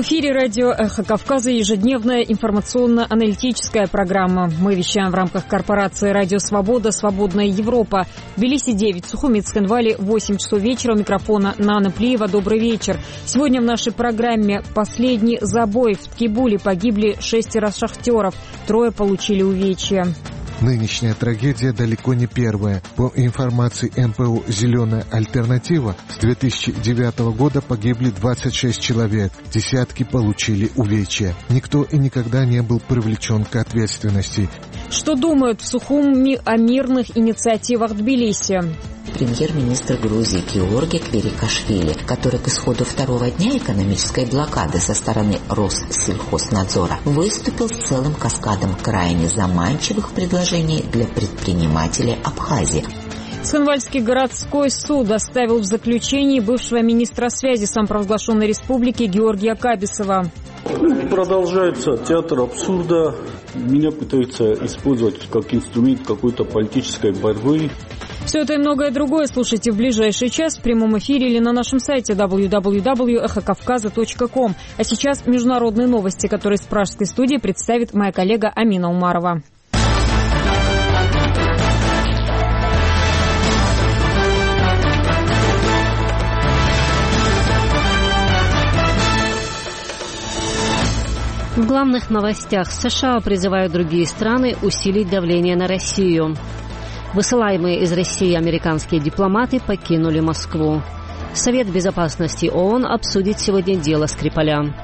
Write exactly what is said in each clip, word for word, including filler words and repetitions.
эфире радио «Эхо Кавказа» ежедневная информационно-аналитическая программа. Мы вещаем в рамках корпорации «Радио Свобода», «Свободная Европа». В Тбилиси девять, Сухуми, Цхинвале восемь часов вечера. У микрофона Нана Плиева. Добрый вечер. Сегодня в нашей программе последний забой. В Ткибуле погибли шестеро шахтеров. Трое получили увечья. Нынешняя трагедия далеко не первая. По информации эм пэ у «Зеленая альтернатива», с две тысячи девятого года погибли двадцать шесть человек, десятки получили увечья. Никто и никогда не был привлечен к ответственности. Что думают в Сухуми о мирных инициативах Тбилиси? Премьер-министр Грузии Георги Кверикашвили, который к исходу второго дня экономической блокады со стороны Россельхознадзора выступил с целым каскадом крайне заманчивых предложений для предпринимателей Абхазии. Цхинвальский городской суд оставил в заключении бывшего министра связи самопровозглашенной республики Георгия Кабисова. Продолжается театр абсурда. Меня пытаются использовать как инструмент какой-то политической борьбы. Все это и многое другое слушайте в ближайший час в прямом эфире или на нашем сайте дабл ю дабл ю дабл ю точка эхо кавказа точка ком. А сейчас международные новости, которые с пражской студии представит моя коллега Амина Умарова. В главных новостях: США призывают другие страны усилить давление на Россию. Высылаемые из России американские дипломаты покинули Москву. Совет безопасности ООН обсудит сегодня дело Скрипаля.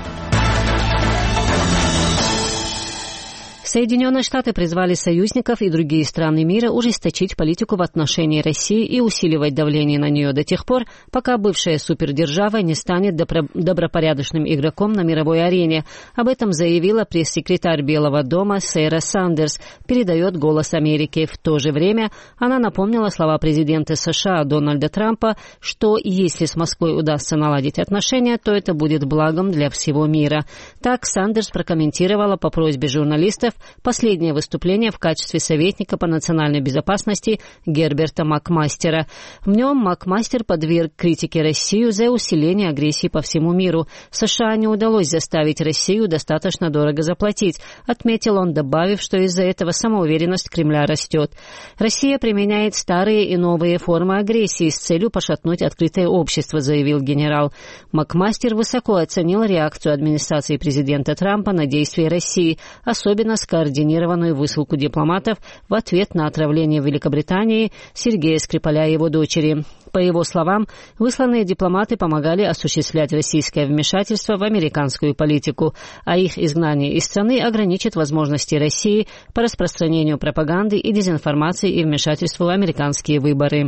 Соединенные Штаты призвали союзников и другие страны мира ужесточить политику в отношении России и усиливать давление на нее до тех пор, пока бывшая супердержава не станет добропорядочным игроком на мировой арене. Об этом заявила пресс-секретарь Белого дома Сара Сандерс, передает «Голос Америки». В то же время она напомнила слова президента США Дональда Трампа, что если с Москвой удастся наладить отношения, то это будет благом для всего мира. Так Сандерс прокомментировала по просьбе журналистов последнее выступление в качестве советника по национальной безопасности Герберта Макмастера. В нем Макмастер подверг критике Россию за усиление агрессии по всему миру. США не удалось заставить Россию достаточно дорого заплатить, отметил он, добавив, что из-за этого самоуверенность Кремля растет. Россия применяет старые и новые формы агрессии с целью пошатнуть открытое общество, заявил генерал. Макмастер высоко оценил реакцию администрации президента Трампа на действия России, особенно с координированную высылку дипломатов в ответ на отравление в Великобритании Сергея Скрипаля и его дочери. По его словам, высланные дипломаты помогали осуществлять российское вмешательство в американскую политику, а их изгнание из страны ограничит возможности России по распространению пропаганды и дезинформации и вмешательству в американские выборы.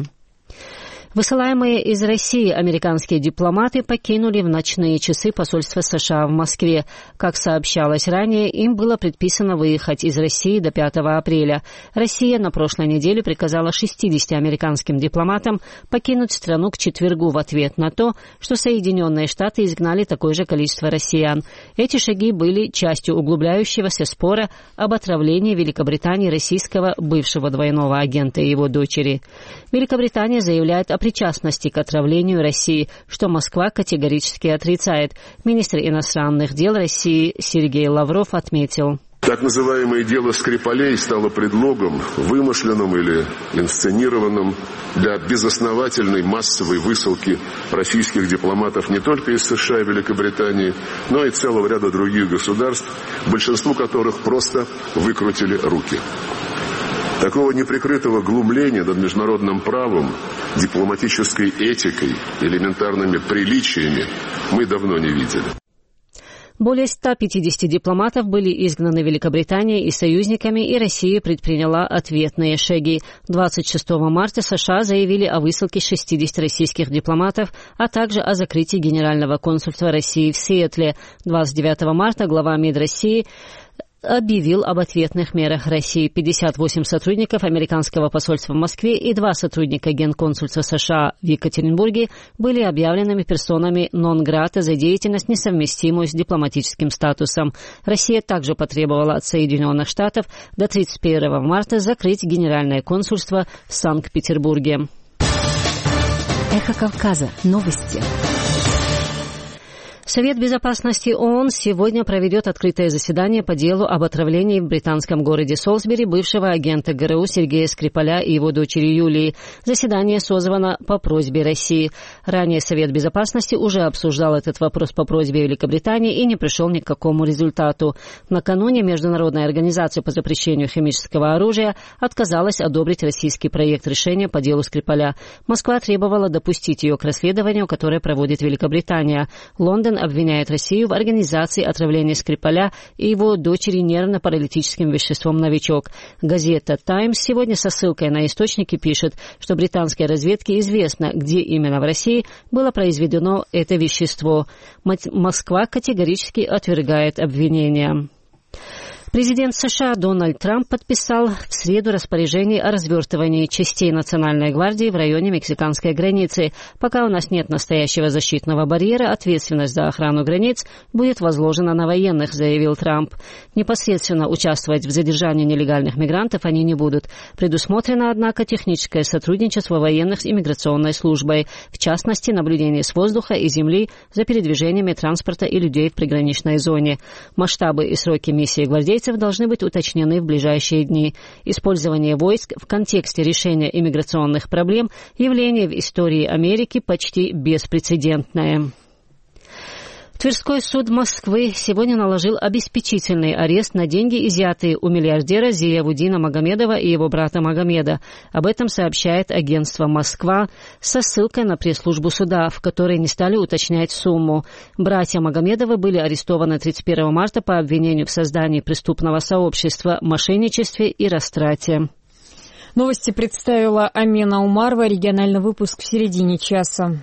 Высылаемые из России американские дипломаты покинули в ночные часы посольство США в Москве. Как сообщалось ранее, им было предписано выехать из России до пятого апреля. Россия на прошлой неделе приказала шестидесяти американским дипломатам покинуть страну к четвергу в ответ на то, что Соединенные Штаты изгнали такое же количество россиян. Эти шаги были частью углубляющегося спора об отравлении Великобритании российского бывшего двойного агента и его дочери. Великобритания заявляет о причастности к отравлению России, что Москва категорически отрицает. Министр иностранных дел России Сергей Лавров отметил: так называемое дело Скрипалей стало предлогом, вымышленным или инсценированным, для безосновательной массовой высылки российских дипломатов не только из США и Великобритании, но и целого ряда других государств, большинству которых просто выкрутили руки. Такого неприкрытого глумления над международным правом, дипломатической этикой, элементарными приличиями мы давно не видели. Более ста пятидесяти дипломатов были изгнаны Великобританией и союзниками, и Россия предприняла ответные шаги. двадцать шестого марта США заявили о высылке шестидесяти российских дипломатов, а также о закрытии Генерального консульства России в Сиэтле. двадцать девятого марта глава МИД России объявил об ответных мерах России. пятьдесят восемь сотрудников американского посольства в Москве и два сотрудника Генконсульства США в Екатеринбурге были объявленными персонами нон-грата за деятельность, несовместимую с дипломатическим статусом. Россия также потребовала от Соединенных Штатов до тридцать первого марта закрыть Генеральное консульство в Санкт-Петербурге. Эхо Кавказа. Новости. Совет безопасности ООН сегодня проведет открытое заседание по делу об отравлении в британском городе Солсбери бывшего агента ГРУ Сергея Скрипаля и его дочери Юлии. Заседание созвано по просьбе России. Ранее Совет безопасности уже обсуждал этот вопрос по просьбе Великобритании и не пришел ни к какому результату. Накануне Международная организация по запрещению химического оружия отказалась одобрить российский проект решения по делу Скрипаля. Москва требовала допустить ее к расследованию, которое проводит Великобритания. Лондон обвиняет Россию в организации отравления Скрипаля и его дочери нервно-паралитическим веществом «Новичок». Газета «Таймс» сегодня со ссылкой на источники пишет, что британской разведке известно, где именно в России было произведено это вещество. Москва категорически отвергает обвинения. Президент США Дональд Трамп подписал в среду распоряжение о развертывании частей Национальной гвардии в районе мексиканской границы. Пока у нас нет настоящего защитного барьера, ответственность за охрану границ будет возложена на военных, заявил Трамп. Непосредственно участвовать в задержании нелегальных мигрантов они не будут. Предусмотрено, однако, техническое сотрудничество военных с иммиграционной службой, в частности, наблюдение с воздуха и земли за передвижениями транспорта и людей в приграничной зоне. Масштабы и сроки миссии гвардейцев должны быть уточнены в ближайшие дни. Использование войск в контексте решения иммиграционных проблем – явление в истории Америки почти беспрецедентное. Тверской суд Москвы сегодня наложил обеспечительный арест на деньги, изъятые у миллиардера Зиявуддина Магомедова и его брата Магомеда. Об этом сообщает агентство «Москва» со ссылкой на пресс-службу суда, в которой не стали уточнять сумму. Братья Магомедовы были арестованы тридцать первого марта по обвинению в создании преступного сообщества, мошенничестве и растрате. Новости представила Амина Умарова. Региональный выпуск в середине часа.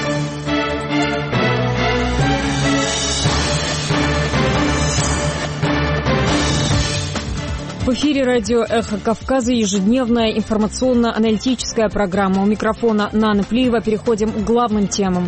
В эфире радио «Эхо Кавказа» ежедневная информационно-аналитическая программа. У микрофона Нана Плиева. Переходим к главным темам.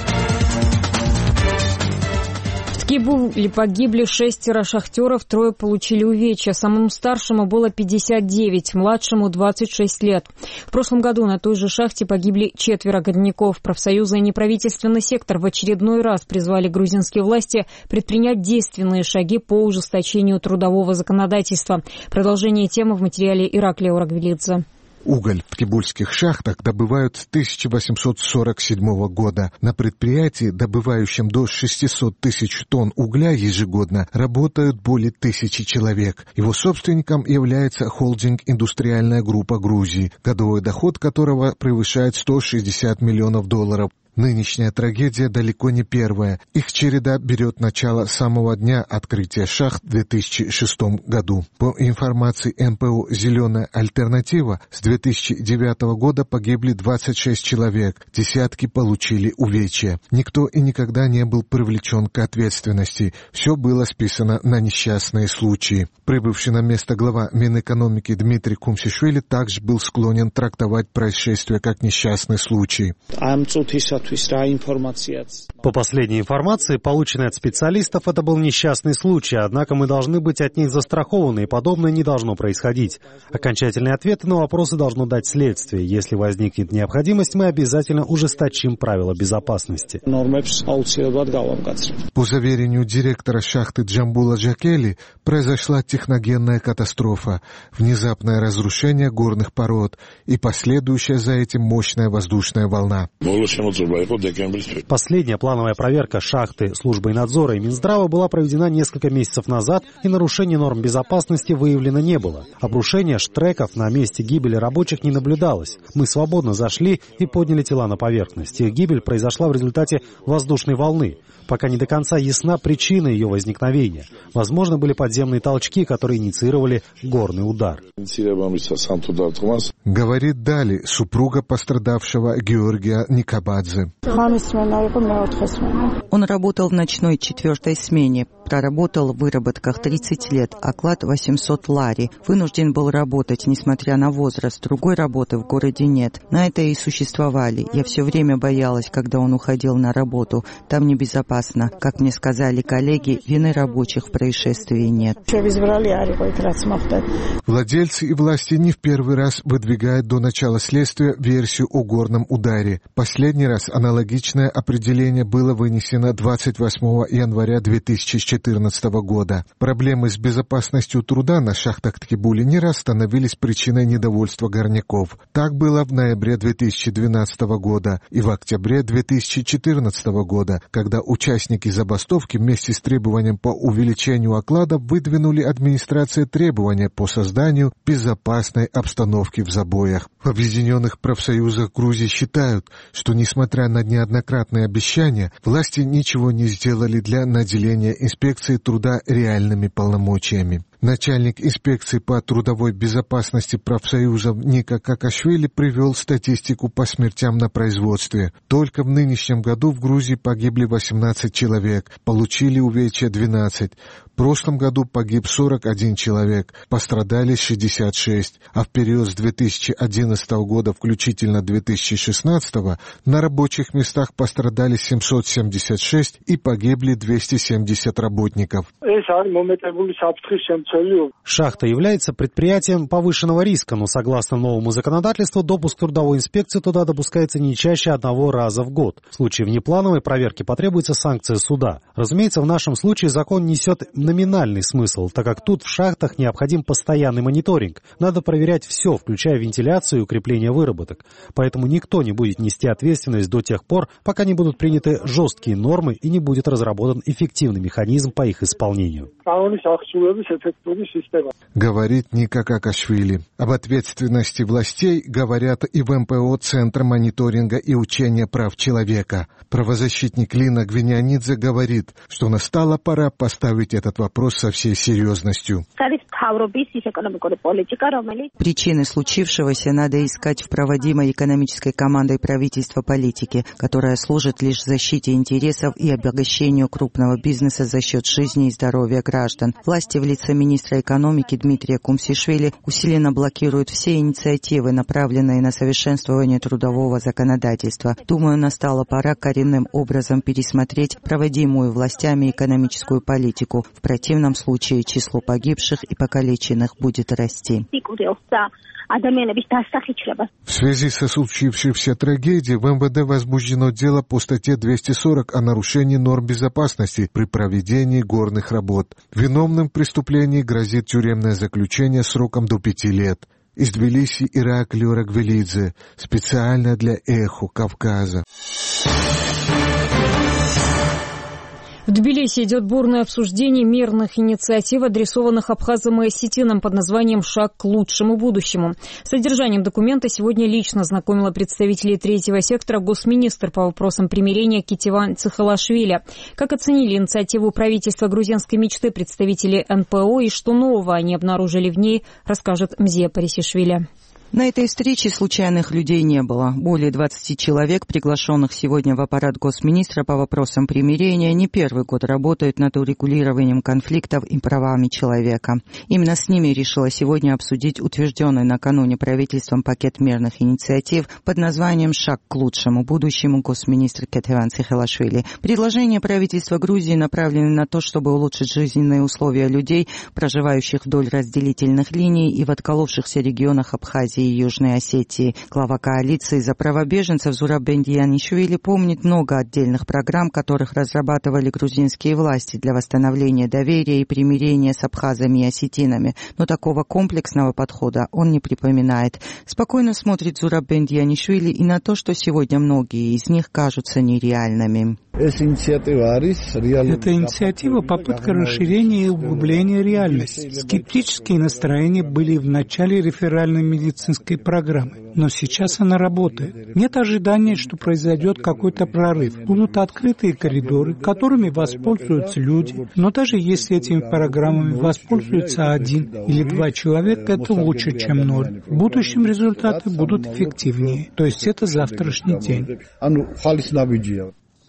В Ткибуле погибли шестеро шахтеров, трое получили увечья. Самому старшему было пятьдесят девять, младшему двадцать шесть лет. В прошлом году на той же шахте погибли четверо горняков. Профсоюзы и неправительственный сектор в очередной раз призвали грузинские власти предпринять действенные шаги по ужесточению трудового законодательства. Продолжение темы в материале Ираклия Урагвелидзе. Уголь в ткибульских шахтах добывают с тысяча восемьсот сорок седьмого года. На предприятии, добывающем до шестисот тысяч тонн угля ежегодно, работают более тысячи человек. Его собственником является холдинг «Индустриальная группа Грузии», годовой доход которого превышает сто шестьдесят миллионов долларов. Нынешняя трагедия далеко не первая. Их череда берет начало с самого дня открытия шахт в две тысячи шестом году. По информации эм пэ о «Зеленая альтернатива», с две тысячи девятого года погибли двадцать шесть человек, десятки получили увечья. Никто и никогда не был привлечен к ответственности. Все было списано на несчастные случаи. Прибывший на место глава Минэкономики Дмитрий Кумсишвили также был склонен трактовать происшествие как несчастный случай. По последней информации, полученной от специалистов, это был несчастный случай, однако мы должны быть от них застрахованы, и подобное не должно происходить. Окончательные ответы на вопросы должно дать следствие. Если возникнет необходимость, мы обязательно ужесточим правила безопасности. По заверению директора шахты Джамбула Джакели, произошла техногенная катастрофа, внезапное разрушение горных пород и последующая за этим мощная воздушная волна. Последняя плановая проверка шахты службой надзора и Минздрава была проведена несколько месяцев назад, и нарушений норм безопасности выявлено не было. Обрушения штреков на месте гибели рабочих не наблюдалось. Мы свободно зашли и подняли тела на поверхность. Их гибель произошла в результате воздушной волны. Пока не до конца ясна причина ее возникновения. Возможно, были подземные толчки, которые инициировали горный удар. Говорит Дали, супруга пострадавшего Георгия Никабадзе. Он работал в ночной четвертой смене. Проработал в выработках тридцать лет, оклад восемьсот лари. Вынужден был работать, несмотря на возраст. Другой работы в городе нет. На это и существовали. Я все время боялась, когда он уходил на работу. Там небезопасно. Как мне сказали коллеги, вины рабочих в происшествии нет. Владельцы и власти не в первый раз выдвигают до начала следствия версию о горном ударе. Последний раз Аналогичное определение было вынесено двадцать восьмого января две тысячи четырнадцатого года. Проблемы с безопасностью труда на шахтах Ткибули не раз становились причиной недовольства горняков. Так было в ноябре две тысячи двенадцатого года и в октябре две тысячи четырнадцатого года, когда участники забастовки вместе с требованием по увеличению окладов выдвинули администрации требования по созданию безопасной обстановки в забоях. В Объединенных профсоюзах Грузии считают, что, несмотря на неоднократные обещания, власти ничего не сделали для наделения инспекции труда реальными полномочиями. Начальник инспекции по трудовой безопасности профсоюзов Ника Какашвили привел статистику по смертям на производстве. Только в нынешнем году в Грузии погибли восемнадцать человек, получили увечья двенадцать. В прошлом году погиб сорок один человек, пострадали шестьдесят шесть, а в период с две тысячи одиннадцатого года включительно две тысячи шестнадцатого на рабочих местах пострадали семьсот семьдесят шесть и погибли двести семьдесят работников. Шахта является предприятием повышенного риска, но согласно новому законодательству допуск трудовой инспекции туда допускается не чаще одного раза в год. В случае внеплановой проверки потребуется санкция суда. Разумеется, в нашем случае закон несет номинальный смысл, так как тут в шахтах необходим постоянный мониторинг. Надо проверять все, включая вентиляцию и укрепление выработок. Поэтому никто не будет нести ответственность до тех пор, пока не будут приняты жесткие нормы и не будет разработан эффективный механизм по их исполнению. Говорит Ника Какашвили. Об ответственности властей говорят и в эм пэ о Центра мониторинга и учения прав человека. Правозащитник Лина Гвинянидзе говорит, что настала пора поставить этот вопрос со всей серьезностью. Причины случившегося надо искать в проводимой экономической командой правительства политике, которая служит лишь защите интересов и обогащению крупного бизнеса за счет жизни и здоровья граждан. Власти в лице министра экономики Дмитрия Кумсишвили усиленно блокируют все инициативы, направленные на совершенствование трудового законодательства. Думаю, настала пора коренным образом пересмотреть проводимую властями экономическую политику. В противном случае число погибших и покалеченных будет расти. В связи со случившейся трагедией в эм вэ дэ возбуждено дело по статье двести сорок о нарушении норм безопасности при проведении горных работ. Виновным в преступлении грозит тюремное заключение сроком до пяти лет. Из Тбилиси Ираклий Рагвелидзе. Специально для «Эхо Кавказа». В Тбилиси идет бурное обсуждение мирных инициатив, адресованных абхазам и осетинам под названием «Шаг к лучшему будущему». С содержанием документа сегодня лично знакомила представителей третьего сектора госминистр по вопросам примирения Кетеван Цихалашвили. Как оценили инициативу правительства грузинской мечты представители эн пэ о и что нового они обнаружили в ней, расскажет Мзия Парисишвили. На этой встрече случайных людей не было. Более двадцати человек, приглашенных сегодня в аппарат госминистра по вопросам примирения, не первый год работают над урегулированием конфликтов и правами человека. Именно с ними решила сегодня обсудить утвержденный накануне правительством пакет мирных инициатив под названием «Шаг к лучшему будущему» госминистр Кетеван Цихалашвили. Предложения правительства Грузии направлены на то, чтобы улучшить жизненные условия людей, проживающих вдоль разделительных линий и в отколовшихся регионах Абхазии и Южной Осетии. Глава коалиции за права беженцев Зураб Бендиянишвили помнит много отдельных программ, которых разрабатывали грузинские власти для восстановления доверия и примирения с абхазами и осетинами. Но такого комплексного подхода он не припоминает. Спокойно смотрит Зураб Бендиянишвили и на то, что сегодня многие из них кажутся нереальными. Эта инициатива – попытка расширения и углубления реальности. Скептические настроения были в начале реферальной медицинской программы, но сейчас она работает. Нет ожидания, что произойдет какой-то прорыв. Будут открытые коридоры, которыми воспользуются люди, но даже если этими программами воспользуется один или два человека, это лучше, чем ноль. В будущем результаты будут эффективнее, то есть это завтрашний день.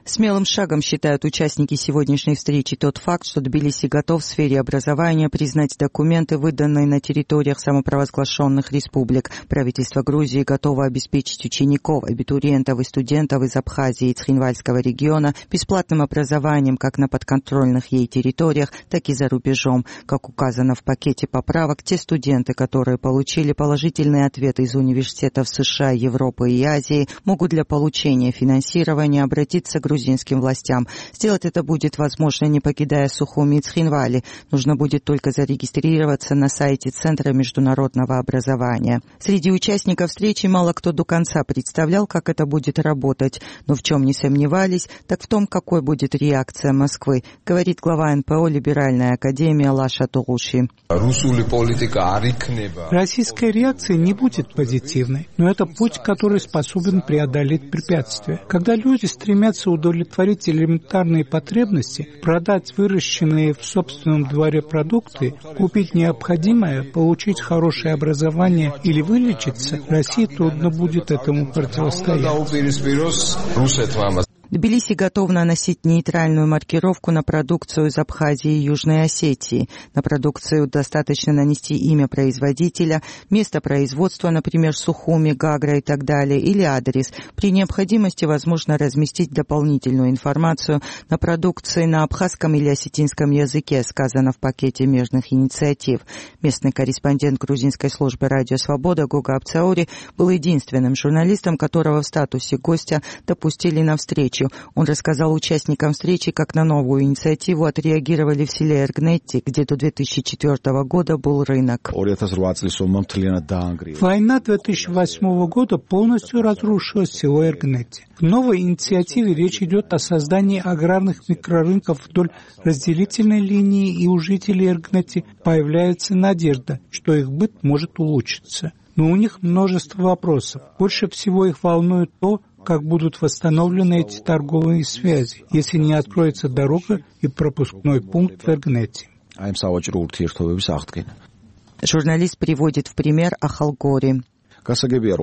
Смелым шагом считают участники сегодняшней встречи тот факт, что Тбилиси готов в сфере образования признать документы, выданные на территориях самопровозглашенных республик. Правительство Грузии готово обеспечить учеников, абитуриентов и студентов из Абхазии и Цхинвальского региона бесплатным образованием как на подконтрольных ей территориях, так и за рубежом. Как указано в пакете поправок, те студенты, которые получили положительные ответы из университетов США, Европы и Азии, могут для получения финансирования обратиться к грузинским властям. Сделать это будет возможно, не покидая Сухуми и Цхинвали. Нужно будет только зарегистрироваться на сайте Центра международного образования. Среди участников встречи мало кто до конца представлял, как это будет работать. Но в чем не сомневались, так в том, какой будет реакция Москвы, говорит глава эн пэ о «Либеральная академия» Лаша Тугуши. Российская реакция не будет позитивной, но это путь, который способен преодолеть препятствия. Когда люди стремятся удовлетворить элементарные потребности, продать выращенные в собственном дворе продукты, купить необходимое, получить хорошее образование или вылечиться, России трудно будет этому противостоять. Тбилиси готов наносить нейтральную маркировку на продукцию из Абхазии и Южной Осетии. На продукцию достаточно нанести имя производителя, место производства, например, Сухуми, Гагра и так далее, или адрес. При необходимости возможно разместить дополнительную информацию на продукции на абхазском или осетинском языке, сказано в пакете мирных инициатив. Местный корреспондент грузинской службы «Радио Свобода» Гога Апцаури был единственным журналистом, которого в статусе гостя допустили на встречу. Он рассказал участникам встречи, как на новую инициативу отреагировали в селе Эргнетти, где до две тысячи четвёртого года был рынок. Война две тысячи восьмого года полностью разрушила село Эргнетти. В новой инициативе речь идет о создании аграрных микрорынков вдоль разделительной линии, и у жителей Эргнетти появляется надежда, что их быт может улучшиться. Но у них множество вопросов. Больше всего их волнует то, как будут восстановлены эти торговые связи, если не откроется дорога и пропускной пункт в Эргнетти. Журналист приводит в пример Ахалгори. В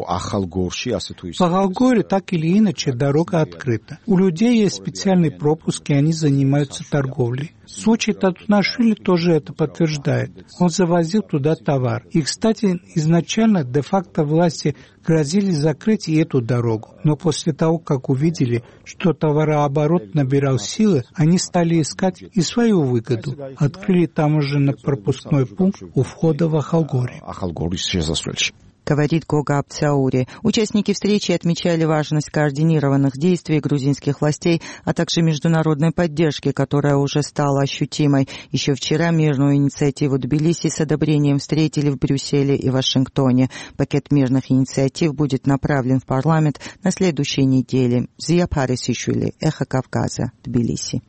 Ахалгоре так или иначе дорога открыта. У людей есть специальные пропуски, они занимаются торговлей. Случай Татунашвили тоже это подтверждает. Он завозил туда товар. И, кстати, изначально де-факто власти грозили закрыть и эту дорогу. Но после того, как увидели, что товарооборот набирал силы, они стали искать и свою выгоду. Открыли таможенно-пропускной пункт у входа в Ахалгоре. Говорит Гога Апцаури. Участники встречи отмечали важность координированных действий грузинских властей, а также международной поддержки, которая уже стала ощутимой. Еще вчера мирную инициативу Тбилиси с одобрением встретили в Брюсселе и Вашингтоне. Пакет мирных инициатив будет направлен в парламент на следующей неделе. Зия Парисишвили, Эхо Кавказа, Тбилиси.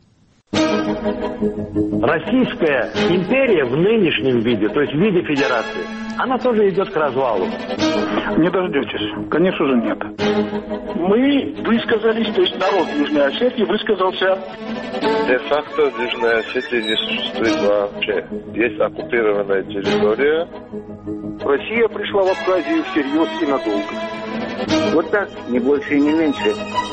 Российская империя в нынешнем виде, то есть в виде федерации, она тоже идет к развалу. Не дождетесь. Конечно же, нет. Мы высказались, то есть народ Южной Осетии высказался. Де-факто Южная Осетия не существует вообще. Есть оккупированная территория. Россия пришла в Абхазию всерьез и надолго. Вот так, не больше и не меньше.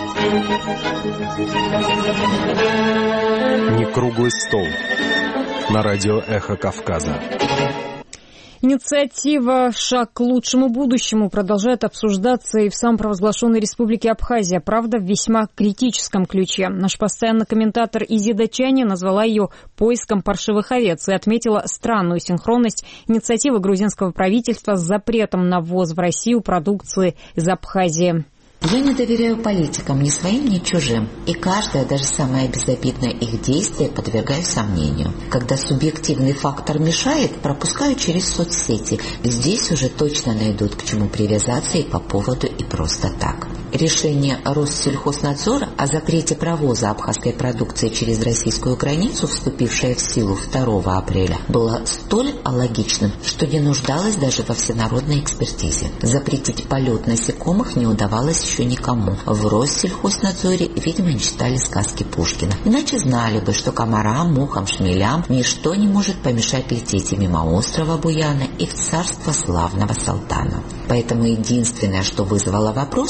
Не круглый стол. На радио «Эхо Кавказа». Инициатива «Шаг к лучшему будущему» продолжает обсуждаться и в самопровозглашенной республике Абхазия, правда, в весьма критическом ключе. Наш постоянный комментатор Изида Чани назвала ее «поиском паршивых овец» и отметила странную синхронность инициативы грузинского правительства с запретом на ввоз в Россию продукции из Абхазии. Я не доверяю политикам ни своим, ни чужим, и каждое, даже самое безобидное их действие подвергаю сомнению. Когда субъективный фактор мешает, пропускаю через соцсети. Здесь уже точно найдут к чему привязаться и по поводу, и просто так. Решение Россельхознадзора о запрете провоза абхазской продукции через российскую границу, вступившее в силу второго апреля, было столь алогичным, что не нуждалось даже во всенародной экспертизе. Запретить полет насекомых не удавалось еще никому. В Россельхознадзоре, видимо, не читали сказки Пушкина. Иначе знали бы, что комарам, мухам, шмелям ничто не может помешать лететь и мимо острова Буяна, и в царство славного Салтана. Поэтому единственное, что вызвало вопрос, политики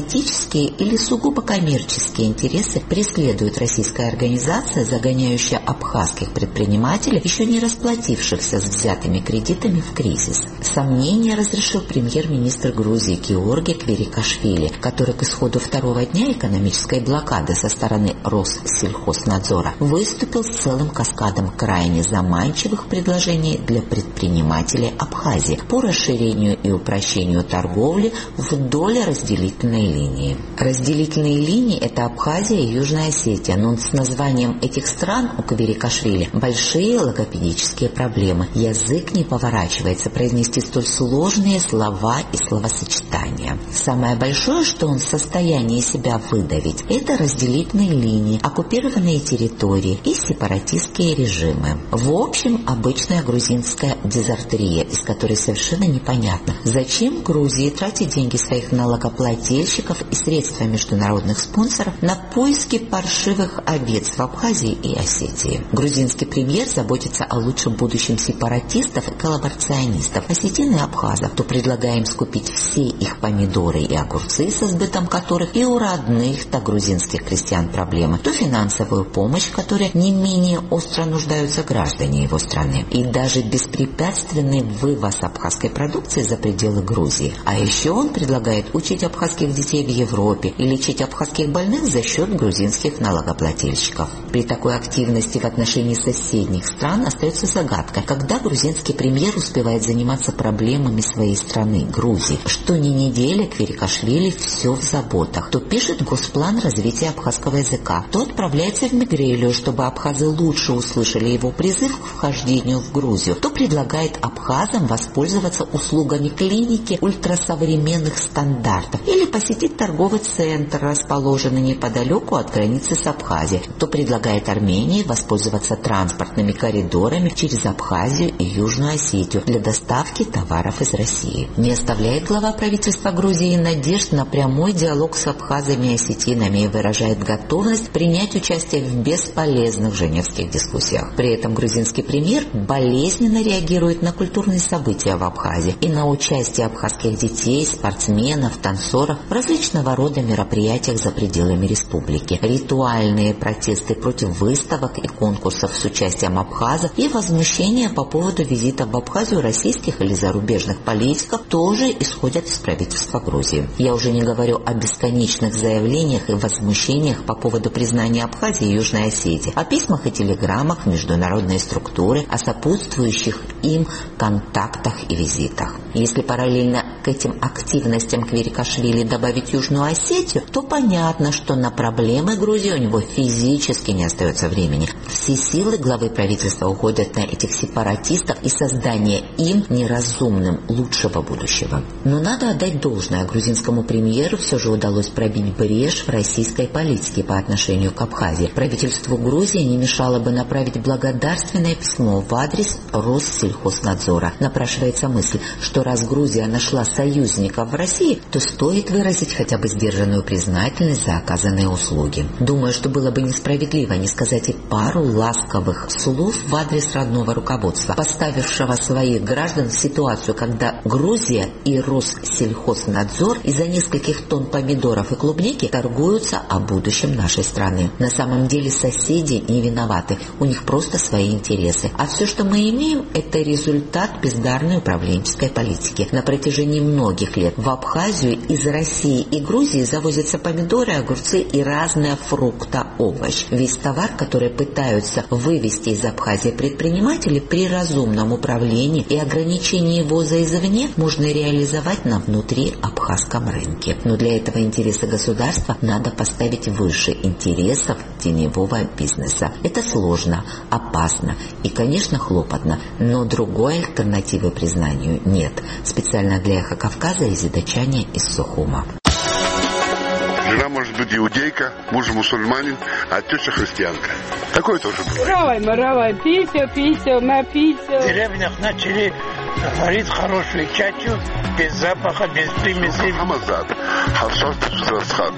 политические или сугубо коммерческие интересы преследует российская организация, загоняющая абхазских предпринимателей, еще не расплатившихся с взятыми кредитами, в кризис? Сомнения разрешил премьер-министр Грузии Георги Кверикашвили, который к исходу второго дня экономической блокады со стороны Россельхознадзора выступил с целым каскадом крайне заманчивых предложений для предпринимателей Абхазии по расширению и упрощению торговли вдоль разделительной линии. Разделительные линии – это Абхазия и Южная Осетия, но с названием этих стран у Кверикашвили большие логопедические проблемы. Язык не поворачивается произнести столь сложные слова и словосочетания. Самое большое, что он в состоянии себя выдавить, это разделительные линии, оккупированные территории и сепаратистские режимы. В общем, обычная грузинская дизартерия, из которой совершенно непонятно, зачем Грузии тратить деньги своих налогоплательщиков и средства международных спонсоров на поиски паршивых овец в Абхазии и Осетии. Грузинский премьер заботится о лучшем будущем сепаратистов и коллаборационистов, осетин и абхазов, то предлагая им скупить все их помидоры и огурцы, со сбытом которых и у родных, так грузинских крестьян проблемы, то финансовую помощь, в которой не менее остро нуждаются граждане его страны, и даже беспрепятственный вывоз абхазской продукции за пределы Грузии. А еще он предлагает учить абхазских детей в Европе и лечить абхазских больных за счет грузинских налогоплательщиков. При такой активности в отношении соседних стран остается загадкой, когда грузинский премьер успевает заниматься проблемами своей страны, Грузии. Что ни неделя Кверикашвили все в заботах. То пишет госплан развития абхазского языка, то отправляется в Мигрелию, чтобы абхазы лучше услышали его призыв к вхождению в Грузию, то предлагает абхазам воспользоваться услугами клиники ультрасовременных стандартов или посетить торговый центр, расположенный неподалеку от границы с Абхазией, то предлагает Армении воспользоваться транспортными коридорами через Абхазию и Южную Осетию для доставки товаров из России. Не оставляет глава правительства Грузии надежд на прямой диалог с абхазами и осетинами и выражает готовность принять участие в бесполезных женевских дискуссиях. При этом грузинский премьер болезненно реагирует на культурные события в Абхазии и на участие абхазских детей, спортсменов, танцоров в различного рода мероприятиях за пределами республики. Ритуальные протесты против выставок и конкурсов с участием абхазов и возмущение по поводу визита в Абхазию российских или зарубежных политиков тоже исходят из правительства Грузии. Я уже не говорю о бесконечных заявлениях и возмущениях по поводу признания Абхазии и Южной Осетии, о письмах и телеграммах в международные структуры, о сопутствующих им контактах и визитах. Если параллельно к этим активностям Кверикашвили добавить Южную Осетию, то понятно, что на проблемы Грузии у него физически не остается времени. Все силы главы правительства уходят на этих сепаратистов и создание им неразумным лучшего будущего. Но надо отдать должное, грузинскому премьеру все же удалось пробить брешь в российской политике по отношению к Абхазии. Правительству Грузии не мешало бы направить благодарственное письмо в адрес Россельхознадзора. Напрашивается мысль, что раз Грузия нашла союзников в России, то стоит выразить хотя бы сдержанную признательность за оказанные услуги. Думаю, что было бы несправедливо не сказать и пару ласковых слов в адрес родного руководства, поставившего своих граждан в ситуацию, когда Грузия и Россельхознадзор из-за нескольких тонн помидоров и клубники торгуются о будущем нашей страны. На самом деле соседи не виноваты, у них просто свои интересы. А все, что мы имеем, это результат бездарной управленческой политики. На протяжении многих лет в Абхазию из России и Грузии завозятся помидоры, огурцы и разные фрукты, овощи. Весь товар, который пытаются вывести из Абхазии предприниматели, при разумном управлении и ограничении ввоза извне можно реализовать на внутри абхазском рынке. Но для этого интересы государства надо поставить выше интересов теневого бизнеса. Это сложно, опасно и, конечно, хлопотно, но другой альтернативы признанию нет. Специально для «Эхо Кавказа» Изида Чаня из Сухума. Жена может быть иудейка, муж мусульманин, а теща христианка. Такое тоже бывает. Равай, маравай, пися, пися, напися. В деревнях начали варить хорошую чачу, без запаха, без примесей. Хамазад, харсос, харсос,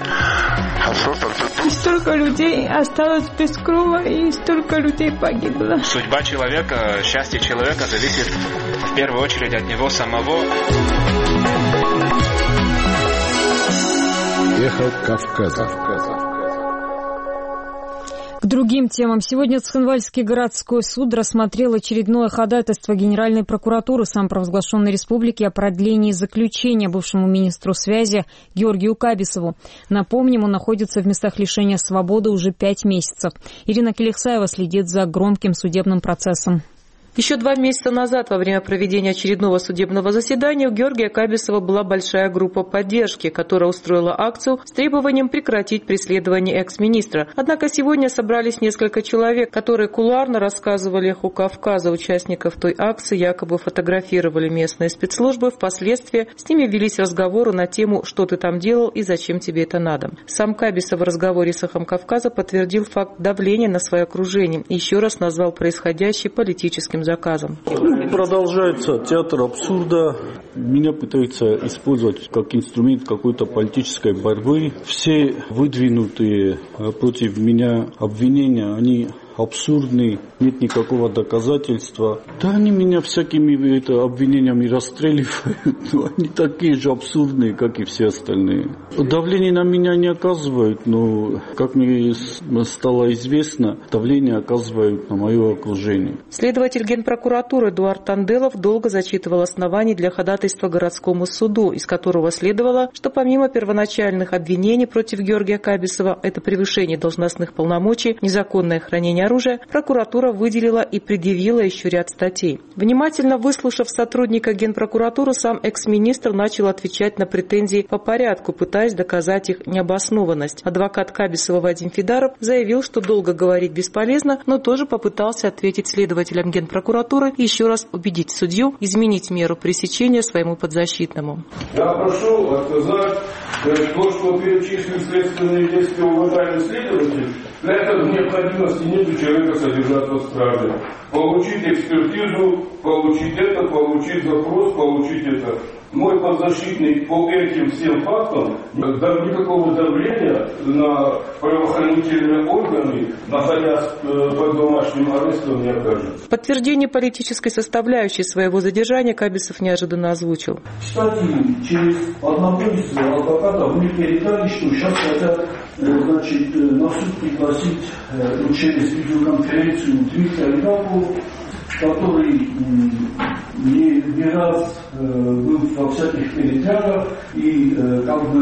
И столько людей осталось без крова, и столько людей погибло. Судьба человека, счастье человека зависит в первую очередь от него самого. Эхо Кавказа. К другим темам. Сегодня Цхинвальский городской суд рассмотрел очередное ходатайство Генеральной прокуратуры самопровозглашенной республики о продлении заключения бывшему министру связи Георгию Кабисову. Напомним, он находится в местах лишения свободы уже пять месяцев. Ирина Келехсаева следит за громким судебным процессом. Еще два месяца назад, во время проведения очередного судебного заседания, у Георгия Кабисова была большая группа поддержки, которая устроила акцию с требованием прекратить преследование экс-министра. Однако сегодня собрались несколько человек, которые кулуарно рассказывали «Эху Кавказа». Участников той акции якобы фотографировали местные спецслужбы. Впоследствии с ними велись разговоры на тему «Что ты там делал и зачем тебе это надо?». Сам Кабисов в разговоре с «Эхом Кавказа» подтвердил факт давления на свое окружение и еще раз назвал происходящее политическим заказом. Продолжается театр абсурда. Меня пытаются использовать как инструмент какой-то политической борьбы. Все выдвинутые против меня обвинения, они абсурдные, нет никакого доказательства. Да они меня всякими это, обвинениями расстреливают, но они такие же абсурдные, как и все остальные. Давление на меня не оказывают, но, как мне стало известно, давление оказывают на мое окружение. Следователь Генпрокуратуры Эдуард Танделов долго зачитывал основания для ходатайства городскому суду, из которого следовало, что помимо первоначальных обвинений против Георгия Кабисова, это превышение должностных полномочий, незаконное хранение оружия, прокуратура выделила и предъявила еще ряд статей. Внимательно выслушав сотрудника Генпрокуратуры, сам экс-министр начал отвечать на претензии по порядку, пытаясь доказать их необоснованность. Адвокат Кабисова Вадим Фидаров заявил, что долго говорить бесполезно, но тоже попытался ответить следователям Генпрокуратуры и еще раз убедить судью изменить меру пресечения своему подзащитному. Я прошу отказать то, что перечислил следственные действия уважаемый следователь. Для этого необходимости нет у человека содержаться в страже. Получить экспертизу, получить это, получить запрос, получить это. Мой подзащитный по этим всем фактам, никакого давления на правоохранительные органы, находясь под домашним арестом, не окажется. В подтверждение политической составляющей своего задержания Кабисов неожиданно озвучил. Кстати, через одного из адвокатов мне передали, что сейчас хотят значит, на суд пригласить ну, через видеоконференцию Дмитрия Рябова, который не, не раз э, был во всяких передрягах и э, как бы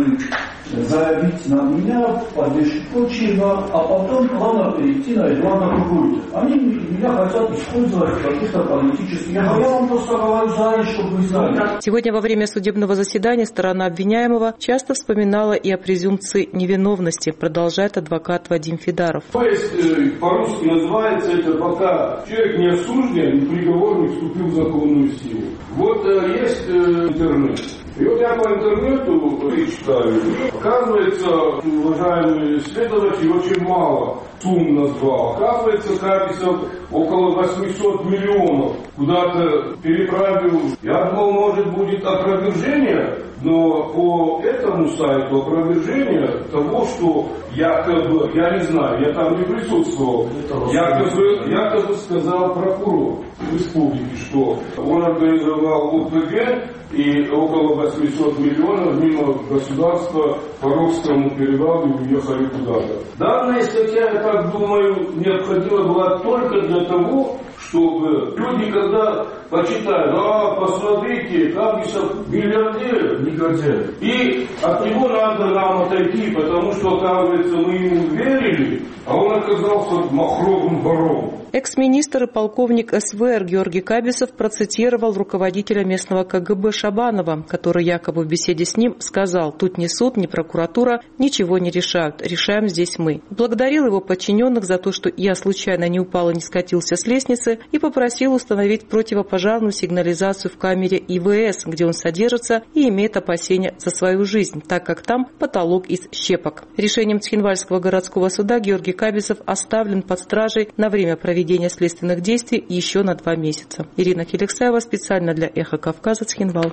заявить на меня поддержку прочего, а потом плавно перейти на Эдуарда Кукурина. Они меня хотят использовать в каких-то политических... Я вам просто говорю, знаю, чтобы вы знали. Сегодня во время судебного заседания сторона обвиняемого часто вспоминала и о презумпции невиновности, продолжает адвокат Вадим Фидаров. То есть, э, по-русски называется это, пока человек не осужден, приговор не вступил в законную силу. Вот э, есть э, интернет. И вот я по интернету читаю, и оказывается, уважаемый следователь очень мало сумм назвал. Оказывается, Кабисов около восемьсот миллионов куда-то переправил. Я думал, может, будет опровержение, но по этому сайту опровержение того, что якобы, я не знаю, я там не присутствовал, якобы, якобы сказал прокурор республики, что он организовал ОПГ и около восемьсот миллионов мимо государства по Ровскому перевалу уехали куда-то. Данная статья, я так думаю, необходима была только для того, чтобы люди, когда почитают, а, посмотрите, Кабисов миллиардер, негодяй, и от него надо нам отойти, потому что, оказывается, мы ему верили, а он оказался махровым вором. Экс-министр и полковник СВР Георгий Кабисов процитировал руководителя местного КГБ Шабанова, который якобы в беседе с ним сказал: «Тут ни суд, ни прокуратура ничего не решают, решаем здесь мы». Благодарил его подчиненных за то, что я случайно не упал и не скатился с лестницы, и попросил установить противопожарную сигнализацию в камере ИВС, где он содержится и имеет опасения за свою жизнь, так как там потолок из щепок. Решением Цхинвальского городского суда Георгий Кабисов оставлен под стражей на время проведения следственных действий еще на два месяца. Ирина Келехсаева специально для «Эхо Кавказа», Цхинвал.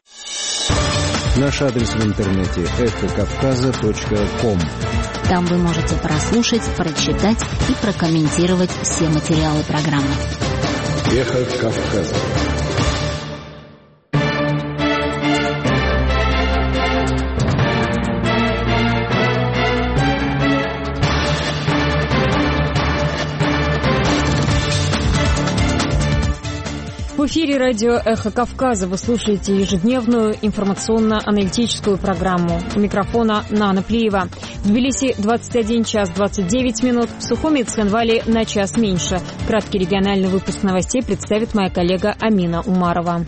Наш адрес в интернете эхо кавказа точка ком. Там вы можете прослушать, прочитать и прокомментировать все материалы программы. Эхо Кавказа. эфире радио «Эхо Кавказа». Вы слушаете ежедневную информационно-аналитическую программу. У микрофона Нана Плиева. В Тбилиси двадцать один час двадцать девять минут. В Сухуми и Цхинвале на час меньше. Краткий региональный выпуск новостей представит моя коллега Амина Умарова.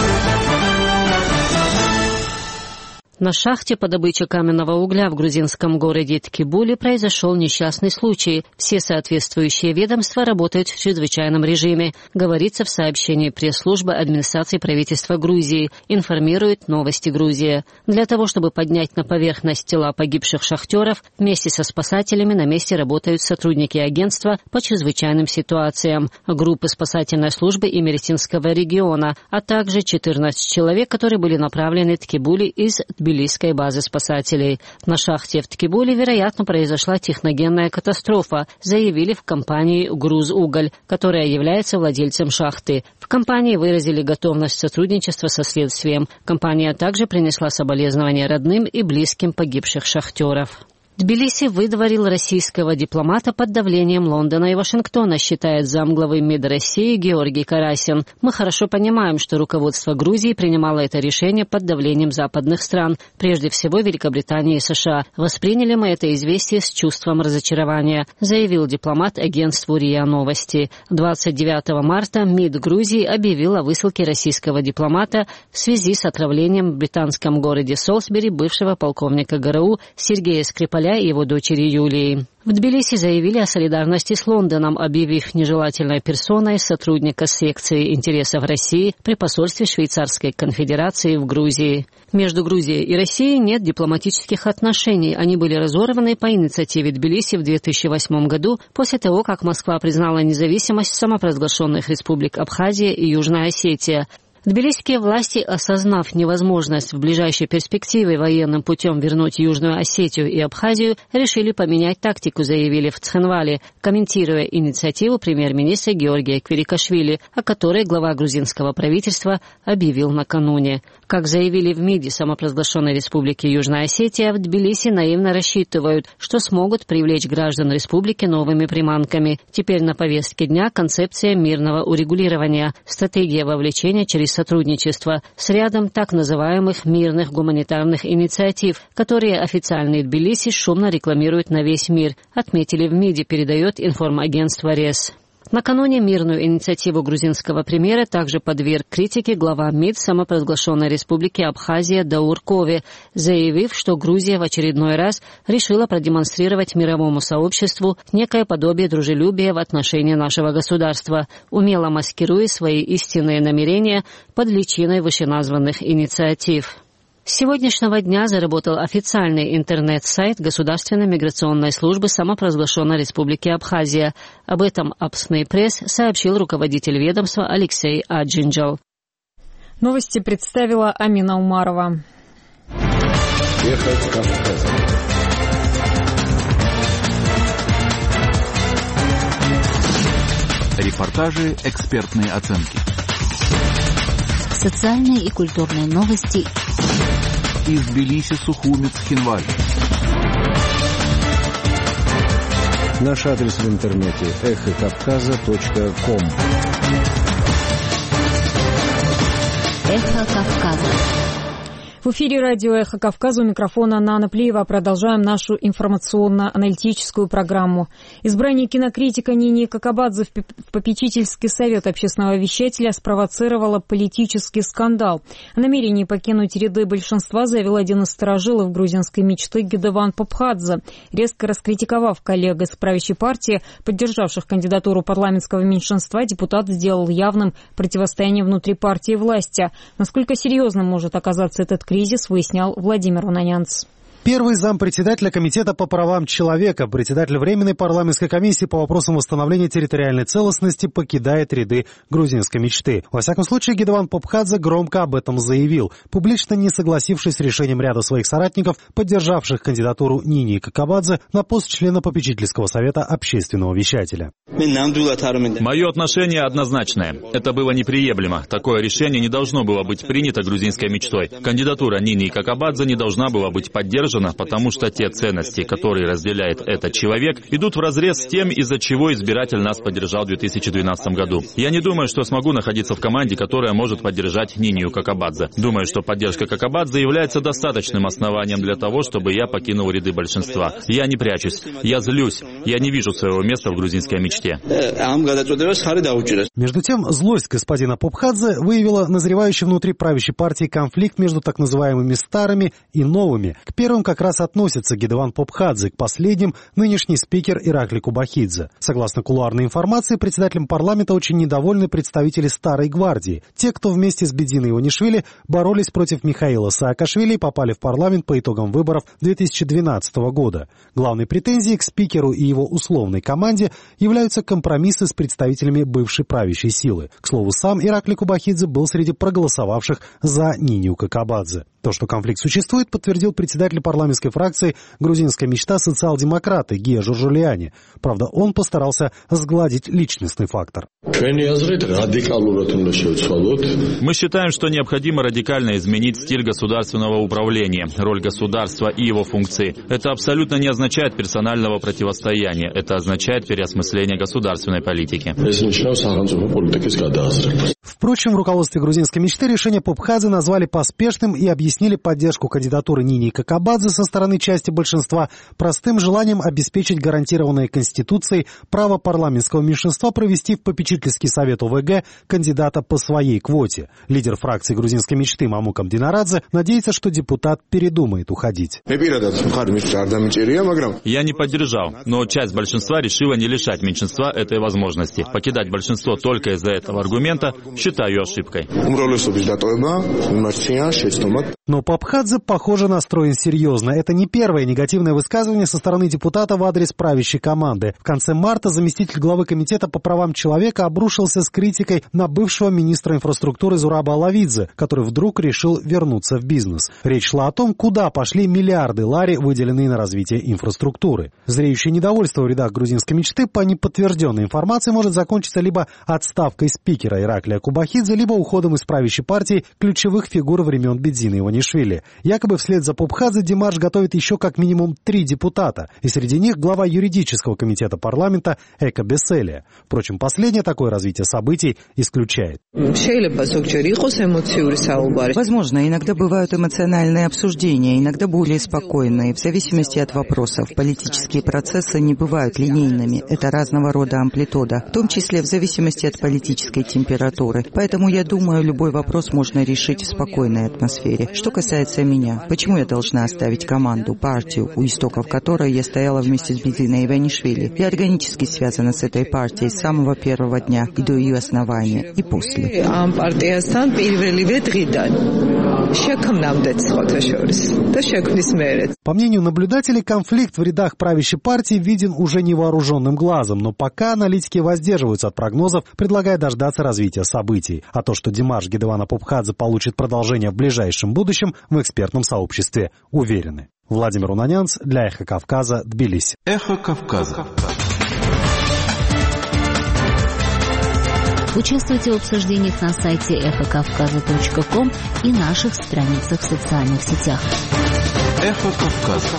На шахте по добыче каменного угля в грузинском городе Ткибули произошел несчастный случай. Все соответствующие ведомства работают в чрезвычайном режиме, говорится в сообщении пресс-службы администрации правительства Грузии, информирует «Новости Грузия». Для того, чтобы поднять на поверхность тела погибших шахтеров, вместе со спасателями на месте работают сотрудники агентства по чрезвычайным ситуациям, группы спасательной службы Имеретинского региона, а также четырнадцать человек, которые были направлены в Ткибули из Тбилисской базы спасателей. На шахте в Ткибуле, вероятно, произошла техногенная катастрофа, заявили в компании «Грузуголь», которая является владельцем шахты. В компании выразили готовность сотрудничества со следствием. Компания также принесла соболезнования родным и близким погибших шахтеров. Тбилиси выдворил российского дипломата под давлением Лондона и Вашингтона, считает замглавы МИД России Георгий Карасин. Мы хорошо понимаем, что руководство Грузии принимало это решение под давлением западных стран, прежде всего Великобритании и США. Восприняли мы это известие с чувством разочарования, заявил дипломат агентству РИА Новости. двадцать девятого марта МИД Грузии объявил о высылке российского дипломата в связи с отравлением в британском городе Солсбери бывшего полковника ГРУ Сергея Скрипаля и его дочери Юлии. В Тбилиси заявили о солидарности с Лондоном, объявив нежелательной персоной сотрудника секции интересов России при посольстве Швейцарской конфедерации в Грузии. Между Грузией и Россией нет дипломатических отношений. Они были разорваны по инициативе Тбилиси в две тысячи восьмом году, после того, как Москва признала независимость самопровозглашенных республик Абхазия и Южная Осетия. Тбилисские власти, осознав невозможность в ближайшей перспективе военным путем вернуть Южную Осетию и Абхазию, решили поменять тактику, заявили в Цхинвале, комментируя инициативу премьер-министра Георгия Квирикашвили, о которой глава грузинского правительства объявил накануне. Как заявили в МИДе самопровозглашенной республики Южная Осетия, в Тбилиси наивно рассчитывают, что смогут привлечь граждан республики новыми приманками. Теперь на повестке дня концепция мирного урегулирования, стратегия вовлечения через сотрудничество с рядом так называемых мирных гуманитарных инициатив, которые официальные Тбилиси шумно рекламируют на весь мир, отметили в МИДе, передает информагентство РЕС. Накануне мирную инициативу грузинского премьера также подверг критике глава МИД самопровозглашенной республики Абхазия Даур Кове, заявив, что Грузия в очередной раз решила продемонстрировать мировому сообществу некое подобие дружелюбия в отношении нашего государства, умело маскируя свои истинные намерения под личиной вышеназванных инициатив. С сегодняшнего дня заработал официальный интернет-сайт Государственной миграционной службы самопровозглашенной республики Абхазия. Об этом Апсный пресс сообщил руководитель ведомства Алексей Аджинджал. Новости представила Амина Умарова. Эхо Кавказа. Репортажи, экспертные оценки. Социальные и культурные новости из Тбилиси, Сухуми, Цхинвале. Наш адрес в интернете эхо кавказа точка ком. Эхо Кавказа. В эфире радио «Эхо Кавказа», у микрофона Нана Плиева. Продолжаем нашу информационно-аналитическую программу. Избрание кинокритика Нини Какабадзе в попечительский совет общественного вещателя спровоцировало политический скандал. О намерении покинуть ряды большинства заявил один из старожилов грузинской мечты Гедеван Попхадзе, резко раскритиковав коллег из правящей партии, поддержавших кандидатуру парламентского меньшинства, депутат сделал явным противостояние внутри партии и власти. Насколько серьезным может оказаться этот кризис, кризис, выяснял Владимир Унанянц. Первый зампредседателя Комитета по правам человека, председатель Временной парламентской комиссии по вопросам восстановления территориальной целостности покидает ряды грузинской мечты. Во всяком случае, Гедеван Попхадзе громко об этом заявил, публично не согласившись с решением ряда своих соратников, поддержавших кандидатуру Нини Какабадзе на пост члена попечительского совета общественного вещателя. Мое отношение однозначное. Это было неприемлемо. Такое решение не должно было быть принято грузинской мечтой. Кандидатура Нини Какабадзе не должна была быть поддержана запутано, потому что те ценности, которые разделяет этот человек, идут вразрез с тем, из-за чего избиратель нас поддержал в две тысячи двенадцатом году. Я не думаю, что смогу находиться в команде, которая может поддержать Нинию Какабадзе. Думаю, что поддержка Какабадзе является достаточным основанием для того, чтобы я покинул ряды большинства. Я не прячусь, я злюсь, я не вижу своего места в грузинской мечте. Между тем, злость господина Попхадзе выявила назревающий внутри правящей партии конфликт между так называемыми старыми и новыми. К первым как раз относится Гедеван Попхадзе, к последним – нынешний спикер Иракли Кубахидзе. Согласно кулуарной информации, председателем парламента очень недовольны представители Старой гвардии. Те, кто вместе с Бедзиной Иванишвили боролись против Михаила Саакашвили и попали в парламент по итогам выборов две тысячи двенадцатого года. Главной претензией к спикеру и его условной команде являются компромиссы с представителями бывшей правящей силы. К слову, сам Иракли Кубахидзе был среди проголосовавших за Нинию Какабадзе. То, что конфликт существует, подтвердил председатель парламентской фракции «Грузинская мечта» социал-демократы Гия Журжулиани. Правда, он постарался сгладить личностный фактор. Мы считаем, что необходимо радикально изменить стиль государственного управления, роль государства и его функции. Это абсолютно не означает персонального противостояния. Это означает переосмысление государственной политики. Впрочем, в руководстве «Грузинской мечты» решение Попхадзе назвали поспешным и объяснили поддержку кандидатуры Нинии Какабадзе со стороны части большинства простым желанием обеспечить гарантированное Конституцией право парламентского меньшинства провести в попечительский совет ОВГ кандидата по своей квоте. Лидер фракции «Грузинской мечты» Мамук Амдинарадзе надеется, что депутат передумает уходить. Я не поддержал, но часть большинства решила не лишать меньшинства этой возможности. Покидать большинство только из-за этого аргумента считаю ошибкой. Но Попхадзе, похоже, настроен серьезно. Это не первое негативное высказывание со стороны депутата в адрес правящей команды. В конце марта заместитель главы комитета по правам человека обрушился с критикой на бывшего министра инфраструктуры Зураба Алавидзе, который вдруг решил вернуться в бизнес. Речь шла о том, куда пошли миллиарды лари, выделенные на развитие инфраструктуры. Зреющее недовольство в рядах грузинской мечты по неподтвержденной информации может закончиться либо отставкой спикера Ираклия Кубахидзе, либо уходом из правящей партии ключевых фигур времен Бедзины Иванишвили. Якобы вслед за Попхадзе демарш готовит еще как минимум три депутата, и среди них глава юридического комитета парламента Эка Беселия. Впрочем, последнее такое развитие событий исключает. Возможно, иногда бывают эмоциональные обсуждения, иногда более спокойные, в зависимости от вопросов. Политические процессы не бывают линейными, это разного рода амплитуда, в том числе в зависимости от политической температуры. Поэтому, я думаю, любой вопрос можно решить в спокойной атмосфере. Что касается меня, почему я должна оставить команду, партию, у истоков которой я стояла вместе с Бедзиной Иванишвили? Я органически связана с этой партией с самого первого дня и до ее основания, и после. По мнению наблюдателей, конфликт в рядах правящей партии виден уже невооруженным глазом, но пока аналитики воздерживаются от прогнозов, предлагая дождаться развития событий. А то, что демарш Гедевана Попхадзе получит продолжение в ближайшем будущем, в экспертном сообществе уверены. Владимир Унанянц для «Эхо Кавказа», Тбилиси. «Эхо Кавказа». Участвуйте в обсуждениях на сайте эхо кавказа точка ком и наших страницах в социальных сетях. «Эхо Кавказа».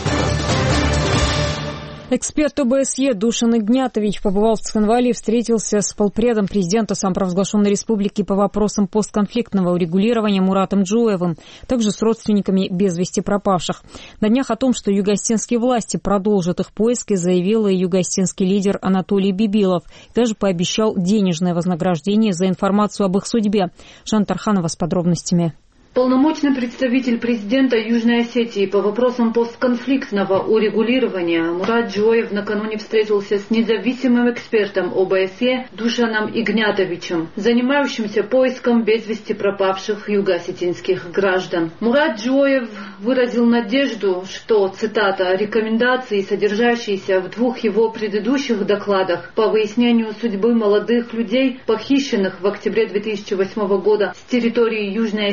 Эксперт ОБСЕ Душан Игнятович побывал в Цхинвале и встретился с полпредом президента самопровозглашенной республики по вопросам постконфликтного урегулирования Муратом Джоевым, также с родственниками без вести пропавших. На днях о том, что юго-осетинские власти продолжат их поиски, заявил и юго-осетинский лидер Анатолий Бибилов. Даже пообещал денежное вознаграждение за информацию об их судьбе. Жан Тарханова с подробностями. Полномочный представитель президента Южной Осетии по вопросам постконфликтного урегулирования Мурат Джоев накануне встретился с независимым экспертом ОБСЕ Душаном Игнятовичем, занимающимся поиском без вести пропавших юго-осетинских граждан. Мурат Джоев выразил надежду, что, цитата, «рекомендации, содержащиеся в двух его предыдущих докладах по выяснению судьбы молодых людей, похищенных в октябре две тысячи восьмого года с территории Южной Осетии,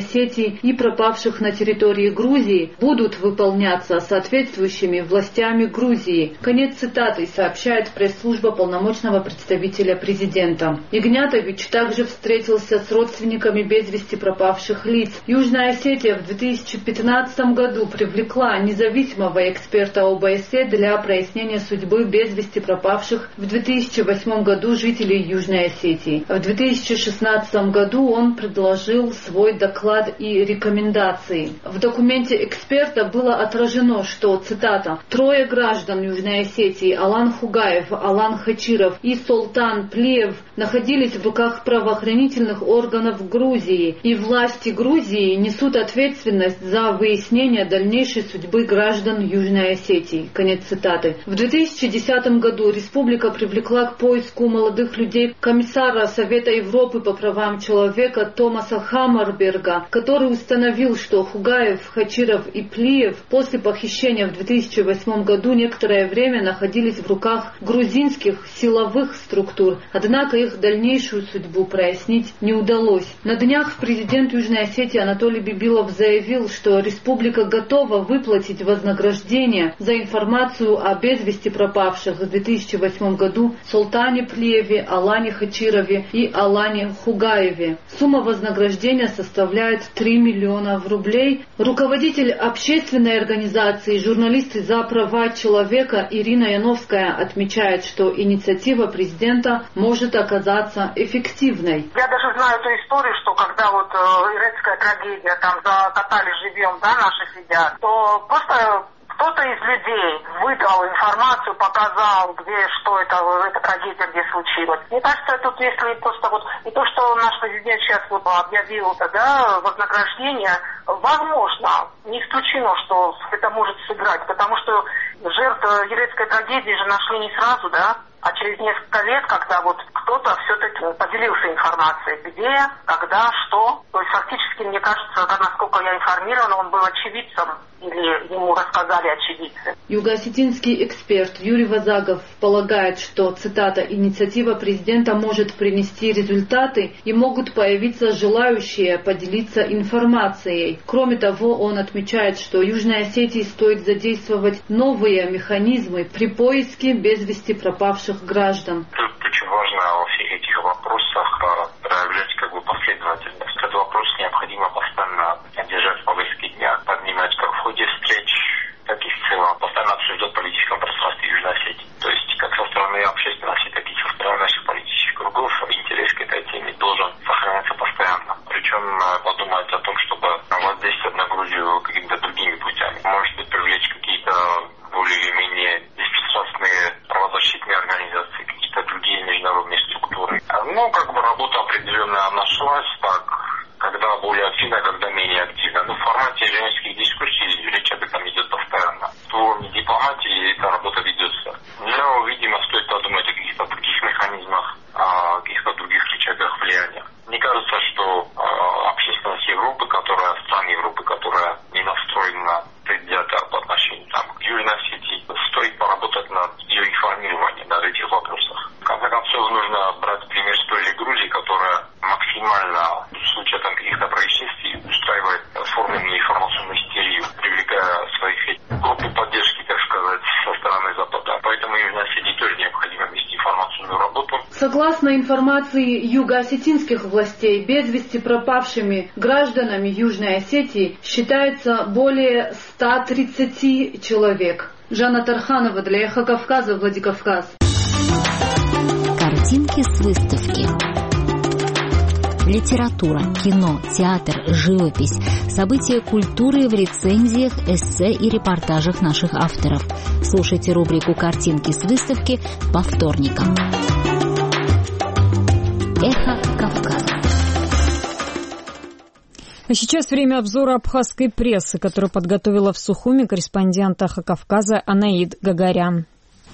Осетии и пропавших на территории Грузии будут выполняться соответствующими властями Грузии. Конец цитаты, сообщает пресс-служба полномочного представителя президента. Игнятович также встретился с родственниками без вести пропавших лиц. Южная Осетия в две тысячи пятнадцатом году привлекла независимого эксперта ОБСЕ для прояснения судьбы без вести пропавших в две тысячи восьмом году жителей Южной Осетии. В две тысячи шестнадцатом году он предложил свой доклад и рекомендации. В документе эксперта было отражено, что, цитата, «трое граждан Южной Осетии, Алан Хугаев, Алан Хачиров и Солтан Плиев, находились в руках правоохранительных органов Грузии, и власти Грузии несут ответственность за выяснение дальнейшей судьбы граждан Южной Осетии». Конец цитаты. В две тысячи десятом году республика привлекла к поиску молодых людей комиссара Совета Европы по правам человека Томаса Хаммарберга, который установил, что Хугаев, Хачиров и Плиев после похищения в две тысячи восьмом году некоторое время находились в руках грузинских силовых структур, однако их дальнейшую судьбу прояснить не удалось. На днях президент Южной Осетии Анатолий Бибилов заявил, что республика готова выплатить вознаграждение за информацию о без вести пропавших в две тысячи восьмом году Солтане Плиеве, Алане Хачирове и Алане Хугаеве. Сумма вознаграждения составляет три миллиона рублей. Руководитель общественной организации «Журналисты за права человека» Ирина Яновская отмечает, что инициатива президента может оказаться эффективной. Я даже знаю эту историю, что когда вот э, ирецкая трагедия, там закатали живьем, да, наших сидят, то просто кто-то из людей выдал информацию, показал, где, что это, эта трагедия, где случилось. Мне кажется, тут если просто вот, и то, что наш президент сейчас вот объявил, да, вознаграждение, возможно, не исключено, что это может сыграть, потому что жертв ирецкой трагедии же нашли не сразу, да, а через несколько лет, когда вот кто-то все-таки поделился информацией, где, когда, что. То есть фактически, мне кажется, насколько я информирована, он был очевидцем или ему рассказали очевидцы. Юго-осетинский эксперт Юрий Вазагов полагает, что, цитата, «инициатива президента может принести результаты и могут появиться желающие поделиться информацией». Кроме того, он отмечает, что Южной Осетии стоит задействовать новые механизмы при поиске без вести пропавших граждан. Тут очень важно во всех этих вопросах проявлять как бы последовательность. Этот вопрос необходимо постоянно держать в повестке дня, поднимать как в ходе встреч, так и в целом, постоянно обсуждать в политическом пространстве Южной Осетии. То есть как со стороны общественности, так и со стороны наших политических кругов интерес к этой теме должен сохраняться постоянно. Причем подумать о том, чтобы воздействовать на Грузию какими-то другими путями. Может быть, привлечь какие-то более или менее беспристрастные правозащитные организации, какие-то другие международные структуры. Ну, как бы работа определенно нашлась, так, когда более активно, когда менее активно. Но в формате женских дискуссий речь об этом идет постоянно. В уровне дипломатии эта работа ведется. Но, видимо, стоит подумать о каких-то других механизмах, о каких-то других рычагах влияния. Мне кажется, что э, общественность Европы, которая, стран Европы, которая не настроена предвзято по отношению там, к Южной Осетии, стоит поработать над ее информированием, над этих вопросах. В конце концов, нужно брать пример с той же Грузии, которая максимально в случае там, каких-то происшествий устраивает форменную информационную истерию, привлекая своих группы поддержки, так сказать, со стороны Запада. Поэтому Южной Осетии тоже необходимо вести информационную работу. Согласно информации юго-осетинских властей, без вести пропавшими гражданами Южной Осетии считается более ста тридцати человек. Жанна Тарханова для Эхо Кавказа, Владикавказ. Картинки с выставки. Литература, кино, театр, живопись, события культуры в рецензиях, эссе и репортажах наших авторов. Слушайте рубрику «Картинки с выставки» по вторникам. Эхо Кавказа. А сейчас время обзора абхазской прессы, которую подготовила в Сухуми корреспондент Эхо Кавказа Анаид Гагарян.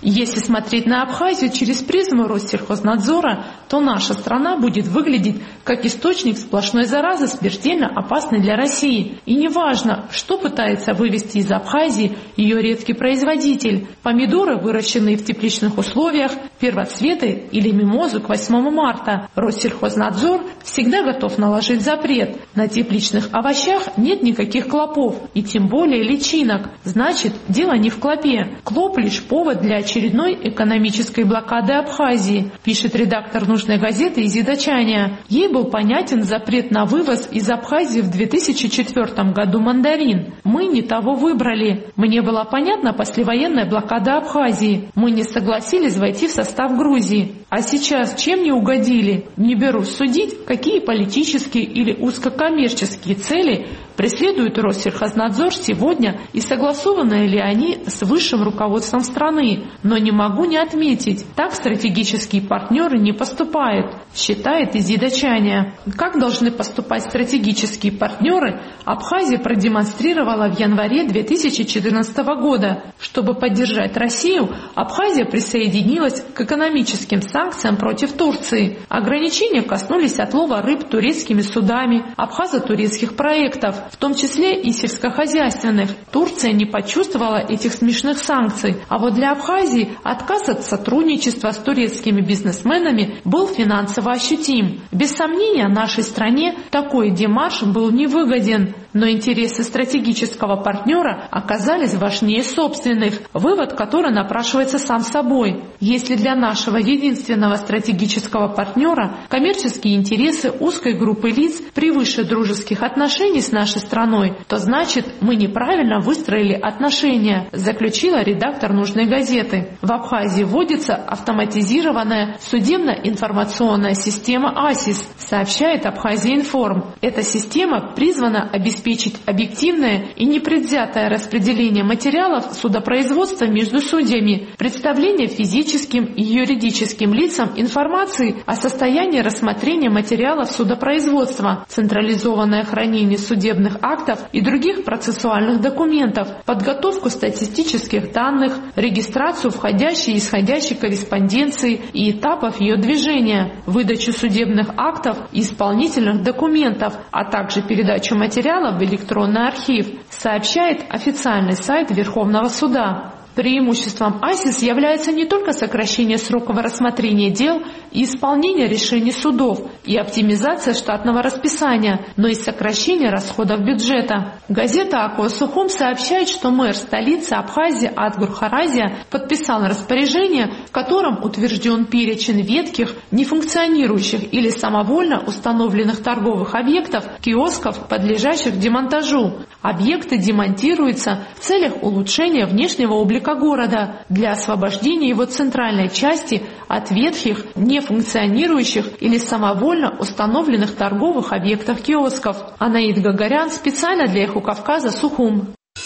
Если смотреть на Абхазию через призму Россельхознадзора, то наша страна будет выглядеть как источник сплошной заразы, смертельно опасной для России. И неважно, что пытается вывести из Абхазии ее редкий производитель – помидоры, выращенные в тепличных условиях, первоцветы или мимозу к восьмому марта. Россельхознадзор всегда готов наложить запрет. На тепличных овощах нет никаких клопов и тем более личинок. Значит, дело не в клопе. Клоп – лишь повод для очередной экономической блокады Абхазии, пишет редактор нужной газеты Изида Чаня. Ей был понятен запрет на вывоз из Абхазии в две тысячи четвёртом году мандарин. Мы не того выбрали. Мне была понятна послевоенная блокада Абхазии. Мы не согласились войти в состав Грузии. А сейчас чем не угодили? Не берусь судить, какие политические или узкокоммерческие цели преследует Россельхознадзор сегодня и согласованы ли они с высшим руководством страны. Но не могу не отметить, так стратегические партнеры не поступают, считает Изида Чаня. Как должны поступать стратегические партнеры, Абхазия продемонстрировала в январе две тысячи четырнадцатого года. Чтобы поддержать Россию, Абхазия присоединилась к экономическим санкциям против Турции. Ограничения коснулись отлова рыб турецкими судами, абхазо-турецких проектов, в том числе и сельскохозяйственных. Турция не почувствовала этих смешных санкций, а вот для Абхазии отказ от сотрудничества с турецкими бизнесменами был финансово ощутим. Без сомнения, нашей стране такой демарш был невыгоден, но интересы стратегического партнера оказались важнее собственных, вывод который напрашивается сам собой. Если для нашего единственного стратегического партнера коммерческие интересы узкой группы лиц превыше дружеских отношений с нашей страной, то значит мы неправильно выстроили отношения, заключила редактор нужной газеты. В Абхазии вводится автоматизированная судебно-информационная система АСИС, сообщает Абхазия-Информ. Эта система призвана обеспечить объективное и непредвзятое распределение материалов судопроизводства между судьями, представление физическим и юридическим лицам информации о состоянии рассмотрения материалов судопроизводства, централизованное хранение судебных актов и других процессуальных документов, подготовку статистических данных, регистрацию входящей и исходящей корреспонденции и этапов ее движения, выдачу судебных актов и исполнительных документов, а также передачу материалов в электронный архив, сообщает официальный сайт Верховного суда. Преимуществом АСИС является не только сокращение сроков рассмотрения дел и исполнения решений судов и оптимизация штатного расписания, но и сокращение расходов бюджета. Газета «Аква Сухум» сообщает, что мэр столицы Абхазии Адгур Харазия подписал распоряжение, в котором утвержден перечень ветхих, нефункционирующих или самовольно установленных торговых объектов, киосков, подлежащих демонтажу. Объекты демонтируются в целях улучшения внешнего облика города для освобождения его центральной части от ветхих, нефункционирующих или самовольно установленных торговых объектов киосков. Анаид Гагарян специально для Эхо Кавказа, Сухум.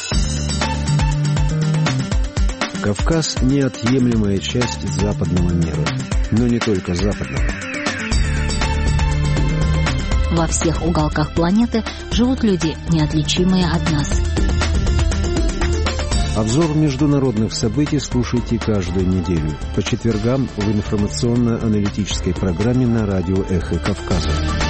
Кавказ – неотъемлемая часть западного мира, но не только западного. Во всех уголках планеты живут люди, неотличимые от нас. Обзор международных событий слушайте каждую неделю по четвергам в информационно-аналитической программе на радио «Эхо Кавказа».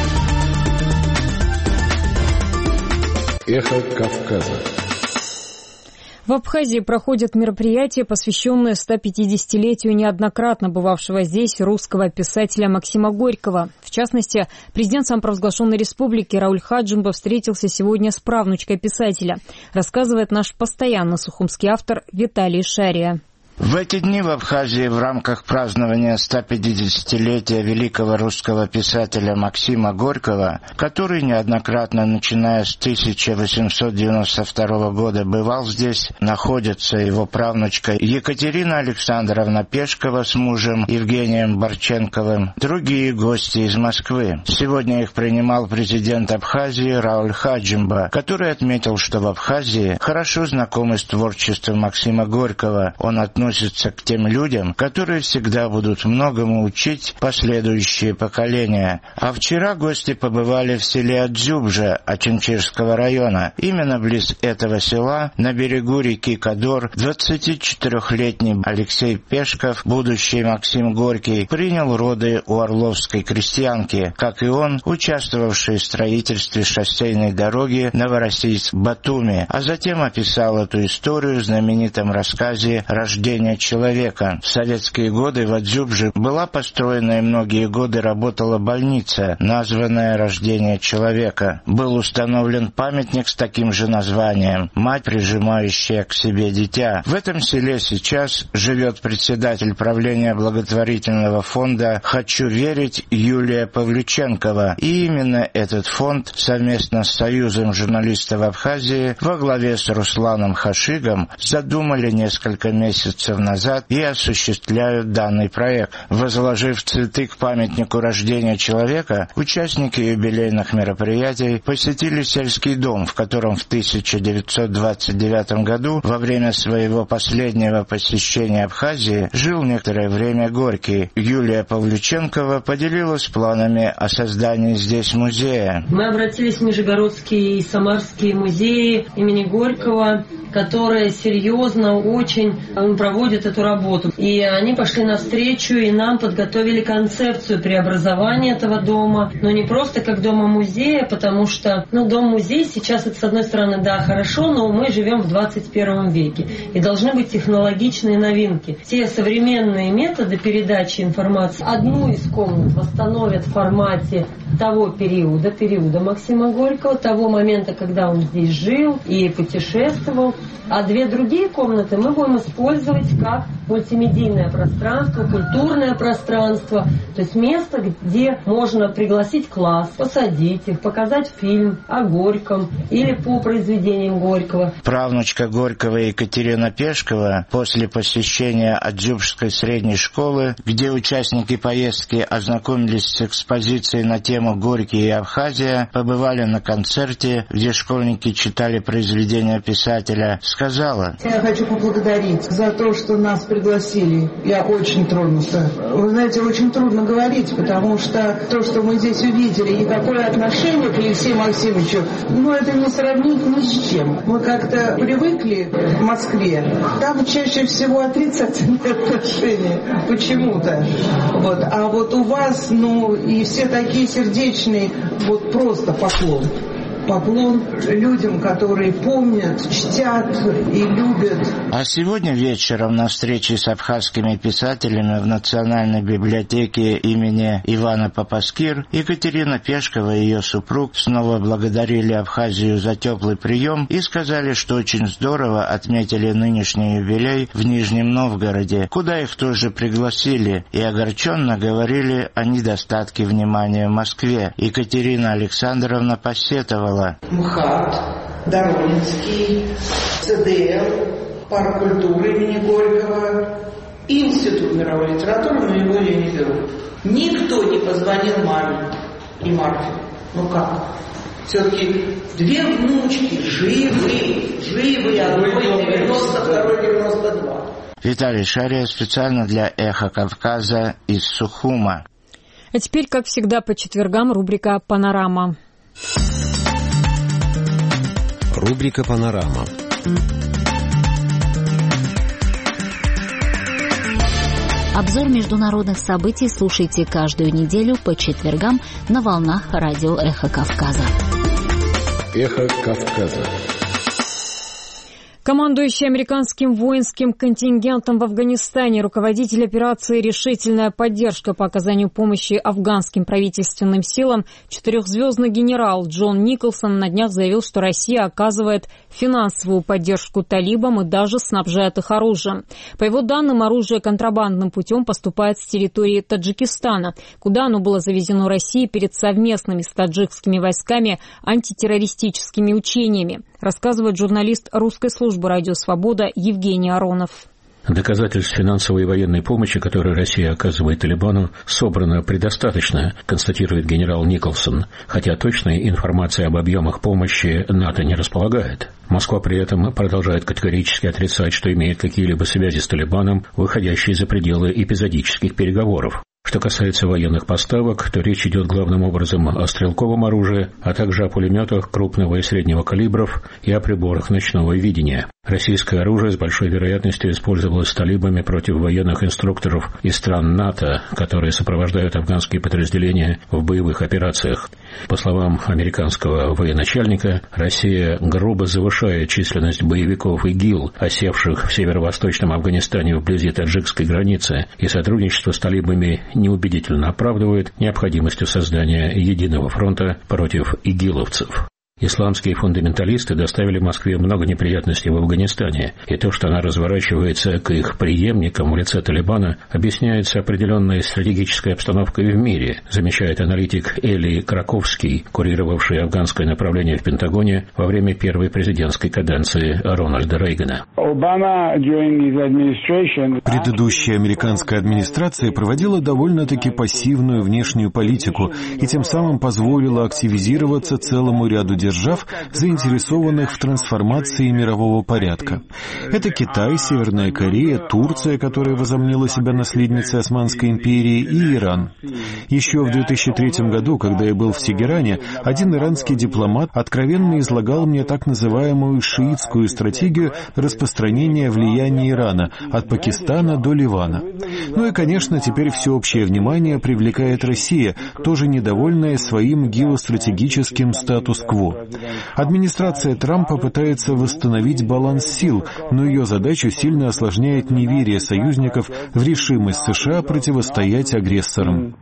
«Эхо Кавказа». В Абхазии проходят мероприятия, посвященные стопятидесятилетию неоднократно бывавшего здесь русского писателя Максима Горького. В частности, президент самопровозглашенной республики Рауль Хаджимба встретился сегодня с правнучкой писателя, рассказывает наш постоянно сухумский автор Виталий Шария. В эти дни в Абхазии в рамках празднования стопятидесятилетия великого русского писателя Максима Горького, который неоднократно, начиная с тысяча восемьсот девяносто второго года, бывал здесь, находится его правнучка Екатерина Александровна Пешкова с мужем Евгением Борченковым, другие гости из Москвы. Сегодня их принимал президент Абхазии Рауль Хаджимба, который отметил, что в Абхазии хорошо знакомы с творчеством Максима Горького. Он относится относится к тем людям, которые всегда будут многому учить последующие поколения. А вчера гости побывали в селе Адзюбжа Очинчирского района. Именно близ этого села, на берегу реки Кадор, двадцатичетырехлетний Алексей Пешков, будущий Максим Горький, принял роды у орловской крестьянки, как и он, участвовавший в строительстве шоссейной дороги Новороссийск-Батуми, а затем описал эту историю в знаменитом рассказе «Рождение человека». В советские годы в Адзюбже была построена и многие годы работала больница, названная «Рождение человека». Был установлен памятник с таким же названием «Мать, прижимающая к себе дитя». В этом селе сейчас живет председатель правления благотворительного фонда «Хочу верить» Юлия Павлюченкова. И именно этот фонд совместно с Союзом журналистов Абхазии во главе с Русланом Хашигом задумали несколько месяцев назад и осуществляют данный проект. Возложив цветы к памятнику рождения человека, участники юбилейных мероприятий посетили сельский дом, в котором в тысяча девятьсот двадцать девятом году во время своего последнего посещения Абхазии жил некоторое время Горький. Юлия Павлюченкова поделилась планами о создании здесь музея. Мы обратились в Нижегородские и Самарские музеи имени Горького, которые серьезно очень проводят эту работу. И они пошли навстречу и нам подготовили концепцию преобразования этого дома. Но не просто как дома-музея, потому что ну, дом-музей сейчас, это с одной стороны, да, хорошо, но мы живем в двадцать первом веке. И должны быть технологичные новинки. Те современные методы передачи информации, одну из комнат восстановят в формате того периода, периода Максима Горького, того момента, когда он здесь жил и путешествовал. А две другие комнаты мы будем использовать как мультимедийное пространство, культурное пространство, то есть место, где можно пригласить класс, посадить их, показать фильм о Горьком или по произведениям Горького. Правнучка Горького Екатерина Пешкова после посещения Адзюбжской средней школы, где участники поездки ознакомились с экспозицией на тему «Горький и Абхазия», побывали на концерте, где школьники читали произведения писателя, сказала: «Я хочу поблагодарить за то, что нас пригласили. Я очень тронута. Вы знаете, очень трудно говорить, потому что то, что мы здесь увидели, и какое отношение к Алексею Максимовичу, ну, это не сравнить ни с чем. Мы как-то привыкли в Москве. Там чаще всего отрицательные отношения. Почему-то. Вот. А вот у вас, ну, и все такие сердечные, вот просто поклон. Поклон людям, которые помнят, чтят и любят. А сегодня вечером на встрече с абхазскими писателями в Национальной библиотеке имени Ивана Папаскир Екатерина Пешкова и ее супруг снова благодарили Абхазию за теплый прием и сказали, что очень здорово отметили нынешний юбилей в Нижнем Новгороде, куда их тоже пригласили, и огорченно говорили о недостатке внимания в Москве. Екатерина Александровна посетовала: МХАТ, Доронинский, ЦДЛ, парк культуры имени Горького и Институт мировой литературы, но его я не беру. Никто не позвонил маме и Марфе. Ну как? Все-таки две внучки живы, живы, одной девяносто, второй девяносто два. Виталий Шария специально для «Эхо Кавказа» из Сухума. А теперь, как всегда, по четвергам рубрика «Панорама». Рубрика «Панорама». Обзор международных событий слушайте каждую неделю по четвергам на волнах радио «Эхо Кавказа». «Эхо Кавказа». Командующий американским воинским контингентом в Афганистане, руководитель операции «Решительная поддержка» по оказанию помощи афганским правительственным силам, четырехзвездный генерал Джон Николсон на днях заявил, что Россия оказывает финансовую поддержку талибам и даже снабжает их оружием. По его данным, оружие контрабандным путем поступает с территории Таджикистана, куда оно было завезено Россией перед совместными с таджикскими войсками антитеррористическими учениями, рассказывает журналист русской службы «Радио Свобода» Евгений Аронов. Доказательств финансовой и военной помощи, которую Россия оказывает Талибану, собрано предостаточно, констатирует генерал Николсон, хотя точной информации об объемах помощи НАТО не располагает. Москва при этом продолжает категорически отрицать, что имеет какие-либо связи с Талибаном, выходящие за пределы эпизодических переговоров. Что касается военных поставок, то речь идет главным образом о стрелковом оружии, а также о пулеметах крупного и среднего калибров и о приборах ночного видения. Российское оружие с большой вероятностью использовалось талибами против военных инструкторов из стран НАТО, которые сопровождают афганские подразделения в боевых операциях. По словам американского военачальника, Россия грубо завышает численность боевиков ИГИЛ, осевших в северо-восточном Афганистане вблизи таджикской границы, и сотрудничество с талибами неубедительно оправдывает необходимостью создания единого фронта против игиловцев. Исламские фундаменталисты доставили Москве много неприятностей в Афганистане, и то, что она разворачивается к их преемникам в лице Талибана, объясняется определенной стратегической обстановкой в мире, замечает аналитик Эли Краковский, курировавший афганское направление в Пентагоне во время первой президентской каденции Рональда Рейгана. Предыдущая американская администрация проводила довольно-таки пассивную внешнюю политику и тем самым позволила активизироваться целому ряду держав, заинтересованных в трансформации мирового порядка. Это Китай, Северная Корея, Турция, которая возомнила себя наследницей Османской империи, и Иран. Еще в две тысячи третьем году, когда я был в Тегеране, один иранский дипломат откровенно излагал мне так называемую шиитскую стратегию распространения влияния Ирана от Пакистана до Ливана. Ну и, конечно, теперь всеобщее внимание привлекает Россия, тоже недовольная своим геостратегическим статус-кво. Администрация Трампа пытается восстановить баланс сил, но ее задачу сильно осложняет неверие союзников в решимость США противостоять агрессорам.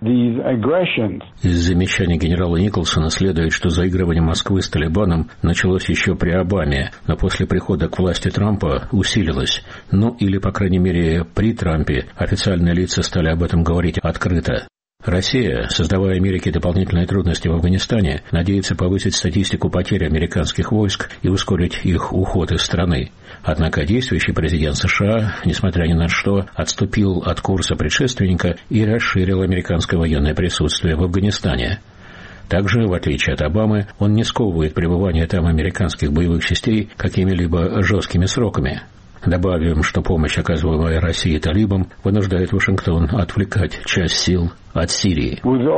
Из замечаний генерала Николсона следует, что заигрывание Москвы с Талибаном началось еще при Обаме, но после прихода к власти Трампа усилилось. Ну или, по крайней мере, при Трампе официальные лица стали об этом говорить открыто. Россия, создавая Америке дополнительные трудности в Афганистане, надеется повысить статистику потерь американских войск и ускорить их уход из страны. Однако действующий президент США, несмотря ни на что, отступил от курса предшественника и расширил американское военное присутствие в Афганистане. Также, в отличие от Обамы, он не сковывает пребывание там американских боевых частей какими-либо жесткими сроками. Добавим, что помощь, оказываемая России талибам, вынуждает Вашингтон отвлекать часть сил от Сирии.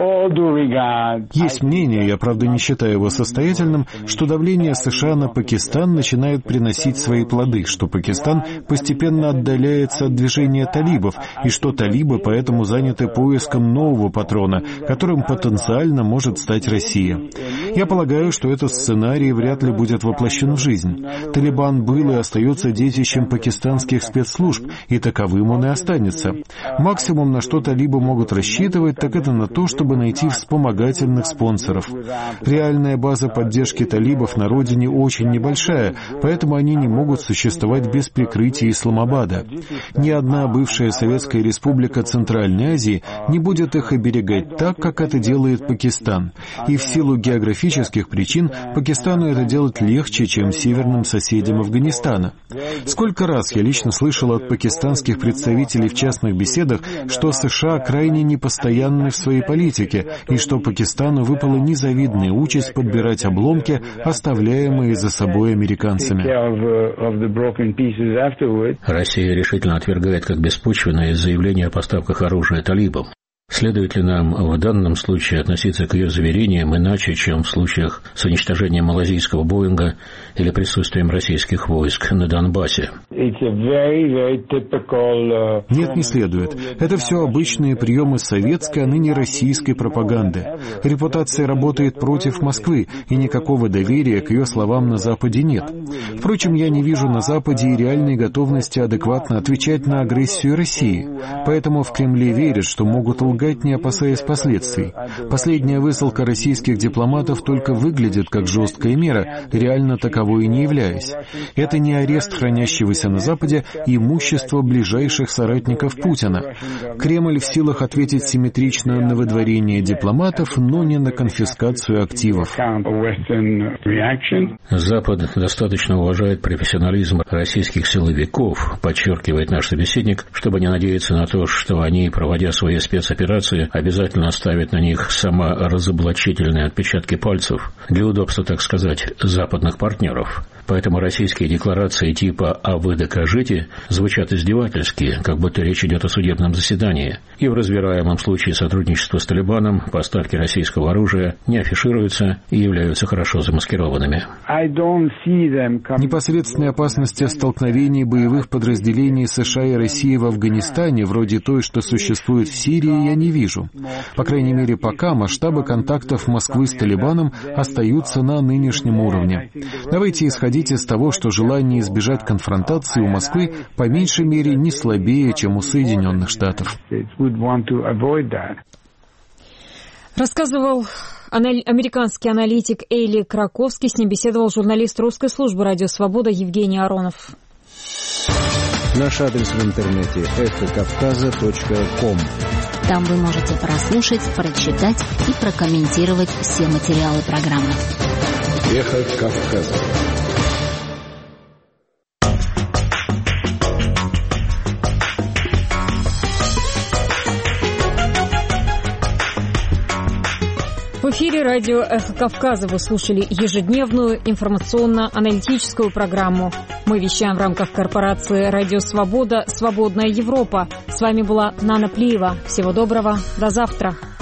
Есть мнение, я, правда, не считаю его состоятельным, что давление США на Пакистан начинает приносить свои плоды, что Пакистан постепенно отдаляется от движения талибов, и что талибы поэтому заняты поиском нового патрона, которым потенциально может стать Россия. Я полагаю, что этот сценарий вряд ли будет воплощен в жизнь. Талибан был и остается детищем пакистанских спецслужб, и таковым он и останется. Максимум, на что талибы могут рассчитывать, так это на то, чтобы найти вспомогательных спонсоров. Реальная база поддержки талибов на родине очень небольшая, поэтому они не могут существовать без прикрытия Исламабада. Ни одна бывшая Советская Республика Центральной Азии не будет их оберегать так, как это делает Пакистан. И в силу географических причин Пакистану это делать легче, чем северным соседям Афганистана. Сколько раз я лично слышал от пакистанских представителей в частных беседах, что США крайне непостоянны в своей политике, и что Пакистану выпала незавидная участь подбирать обломки, оставляемые за собой американцами. Россия решительно отвергает как беспочвенное заявление о поставках оружия талибам. Следует ли нам в данном случае относиться к ее заверениям иначе, чем в случаях с уничтожением малазийского Боинга или присутствием российских войск на Донбассе? Нет, не следует. Это все обычные приемы советской, а ныне российской пропаганды. Репутация работает против Москвы, и никакого доверия к ее словам на Западе нет. Впрочем, я не вижу на Западе и реальной готовности адекватно отвечать на агрессию России. Поэтому в Кремле верят, что могут лгать лгать, не опасаясь последствий. Последняя высылка российских дипломатов только выглядит как жесткая мера, реально таковой и не являясь. Это не арест хранящегося на Западе имущества ближайших соратников Путина. Кремль в силах ответить симметрично на выдворение дипломатов, но не на конфискацию активов. Запад достаточно уважает профессионализм российских силовиков, подчеркивает наш собеседник, чтобы не надеяться на то, что они, проводя свои спецоперации, обязательно оставят на них саморазоблачительные отпечатки пальцев, для удобства, так сказать, западных партнеров. Поэтому российские декларации типа «а вы докажите» звучат издевательски, как будто речь идет о судебном заседании. И в разбираемом случае сотрудничества с Талибаном поставки российского оружия не афишируются и являются хорошо замаскированными. Непосредственной опасности столкновений боевых подразделений США и России в Афганистане, вроде той, что существует в Сирии, я не вижу. По крайней мере, пока масштабы контактов Москвы с Талибаном остаются на нынешнем уровне. Давайте исходить из того, что желание избежать конфронтации у Москвы по меньшей мере не слабее, чем у Соединенных Штатов. Рассказывал американский аналитик Эйли Краковский. С ним беседовал журналист русской службы «Радио Свобода» Евгений Аронов. Наш адрес в интернете — эхо кавказа точка ком. Там вы можете прослушать, прочитать и прокомментировать все материалы программы. Эхо Кавказа. В эфире радио «Эхо Кавказа» вы слушали ежедневную информационно-аналитическую программу. Мы вещаем в рамках корпорации «Радио Свобода. Свободная Европа». С вами была Нана Плиева. Всего доброго. До завтра.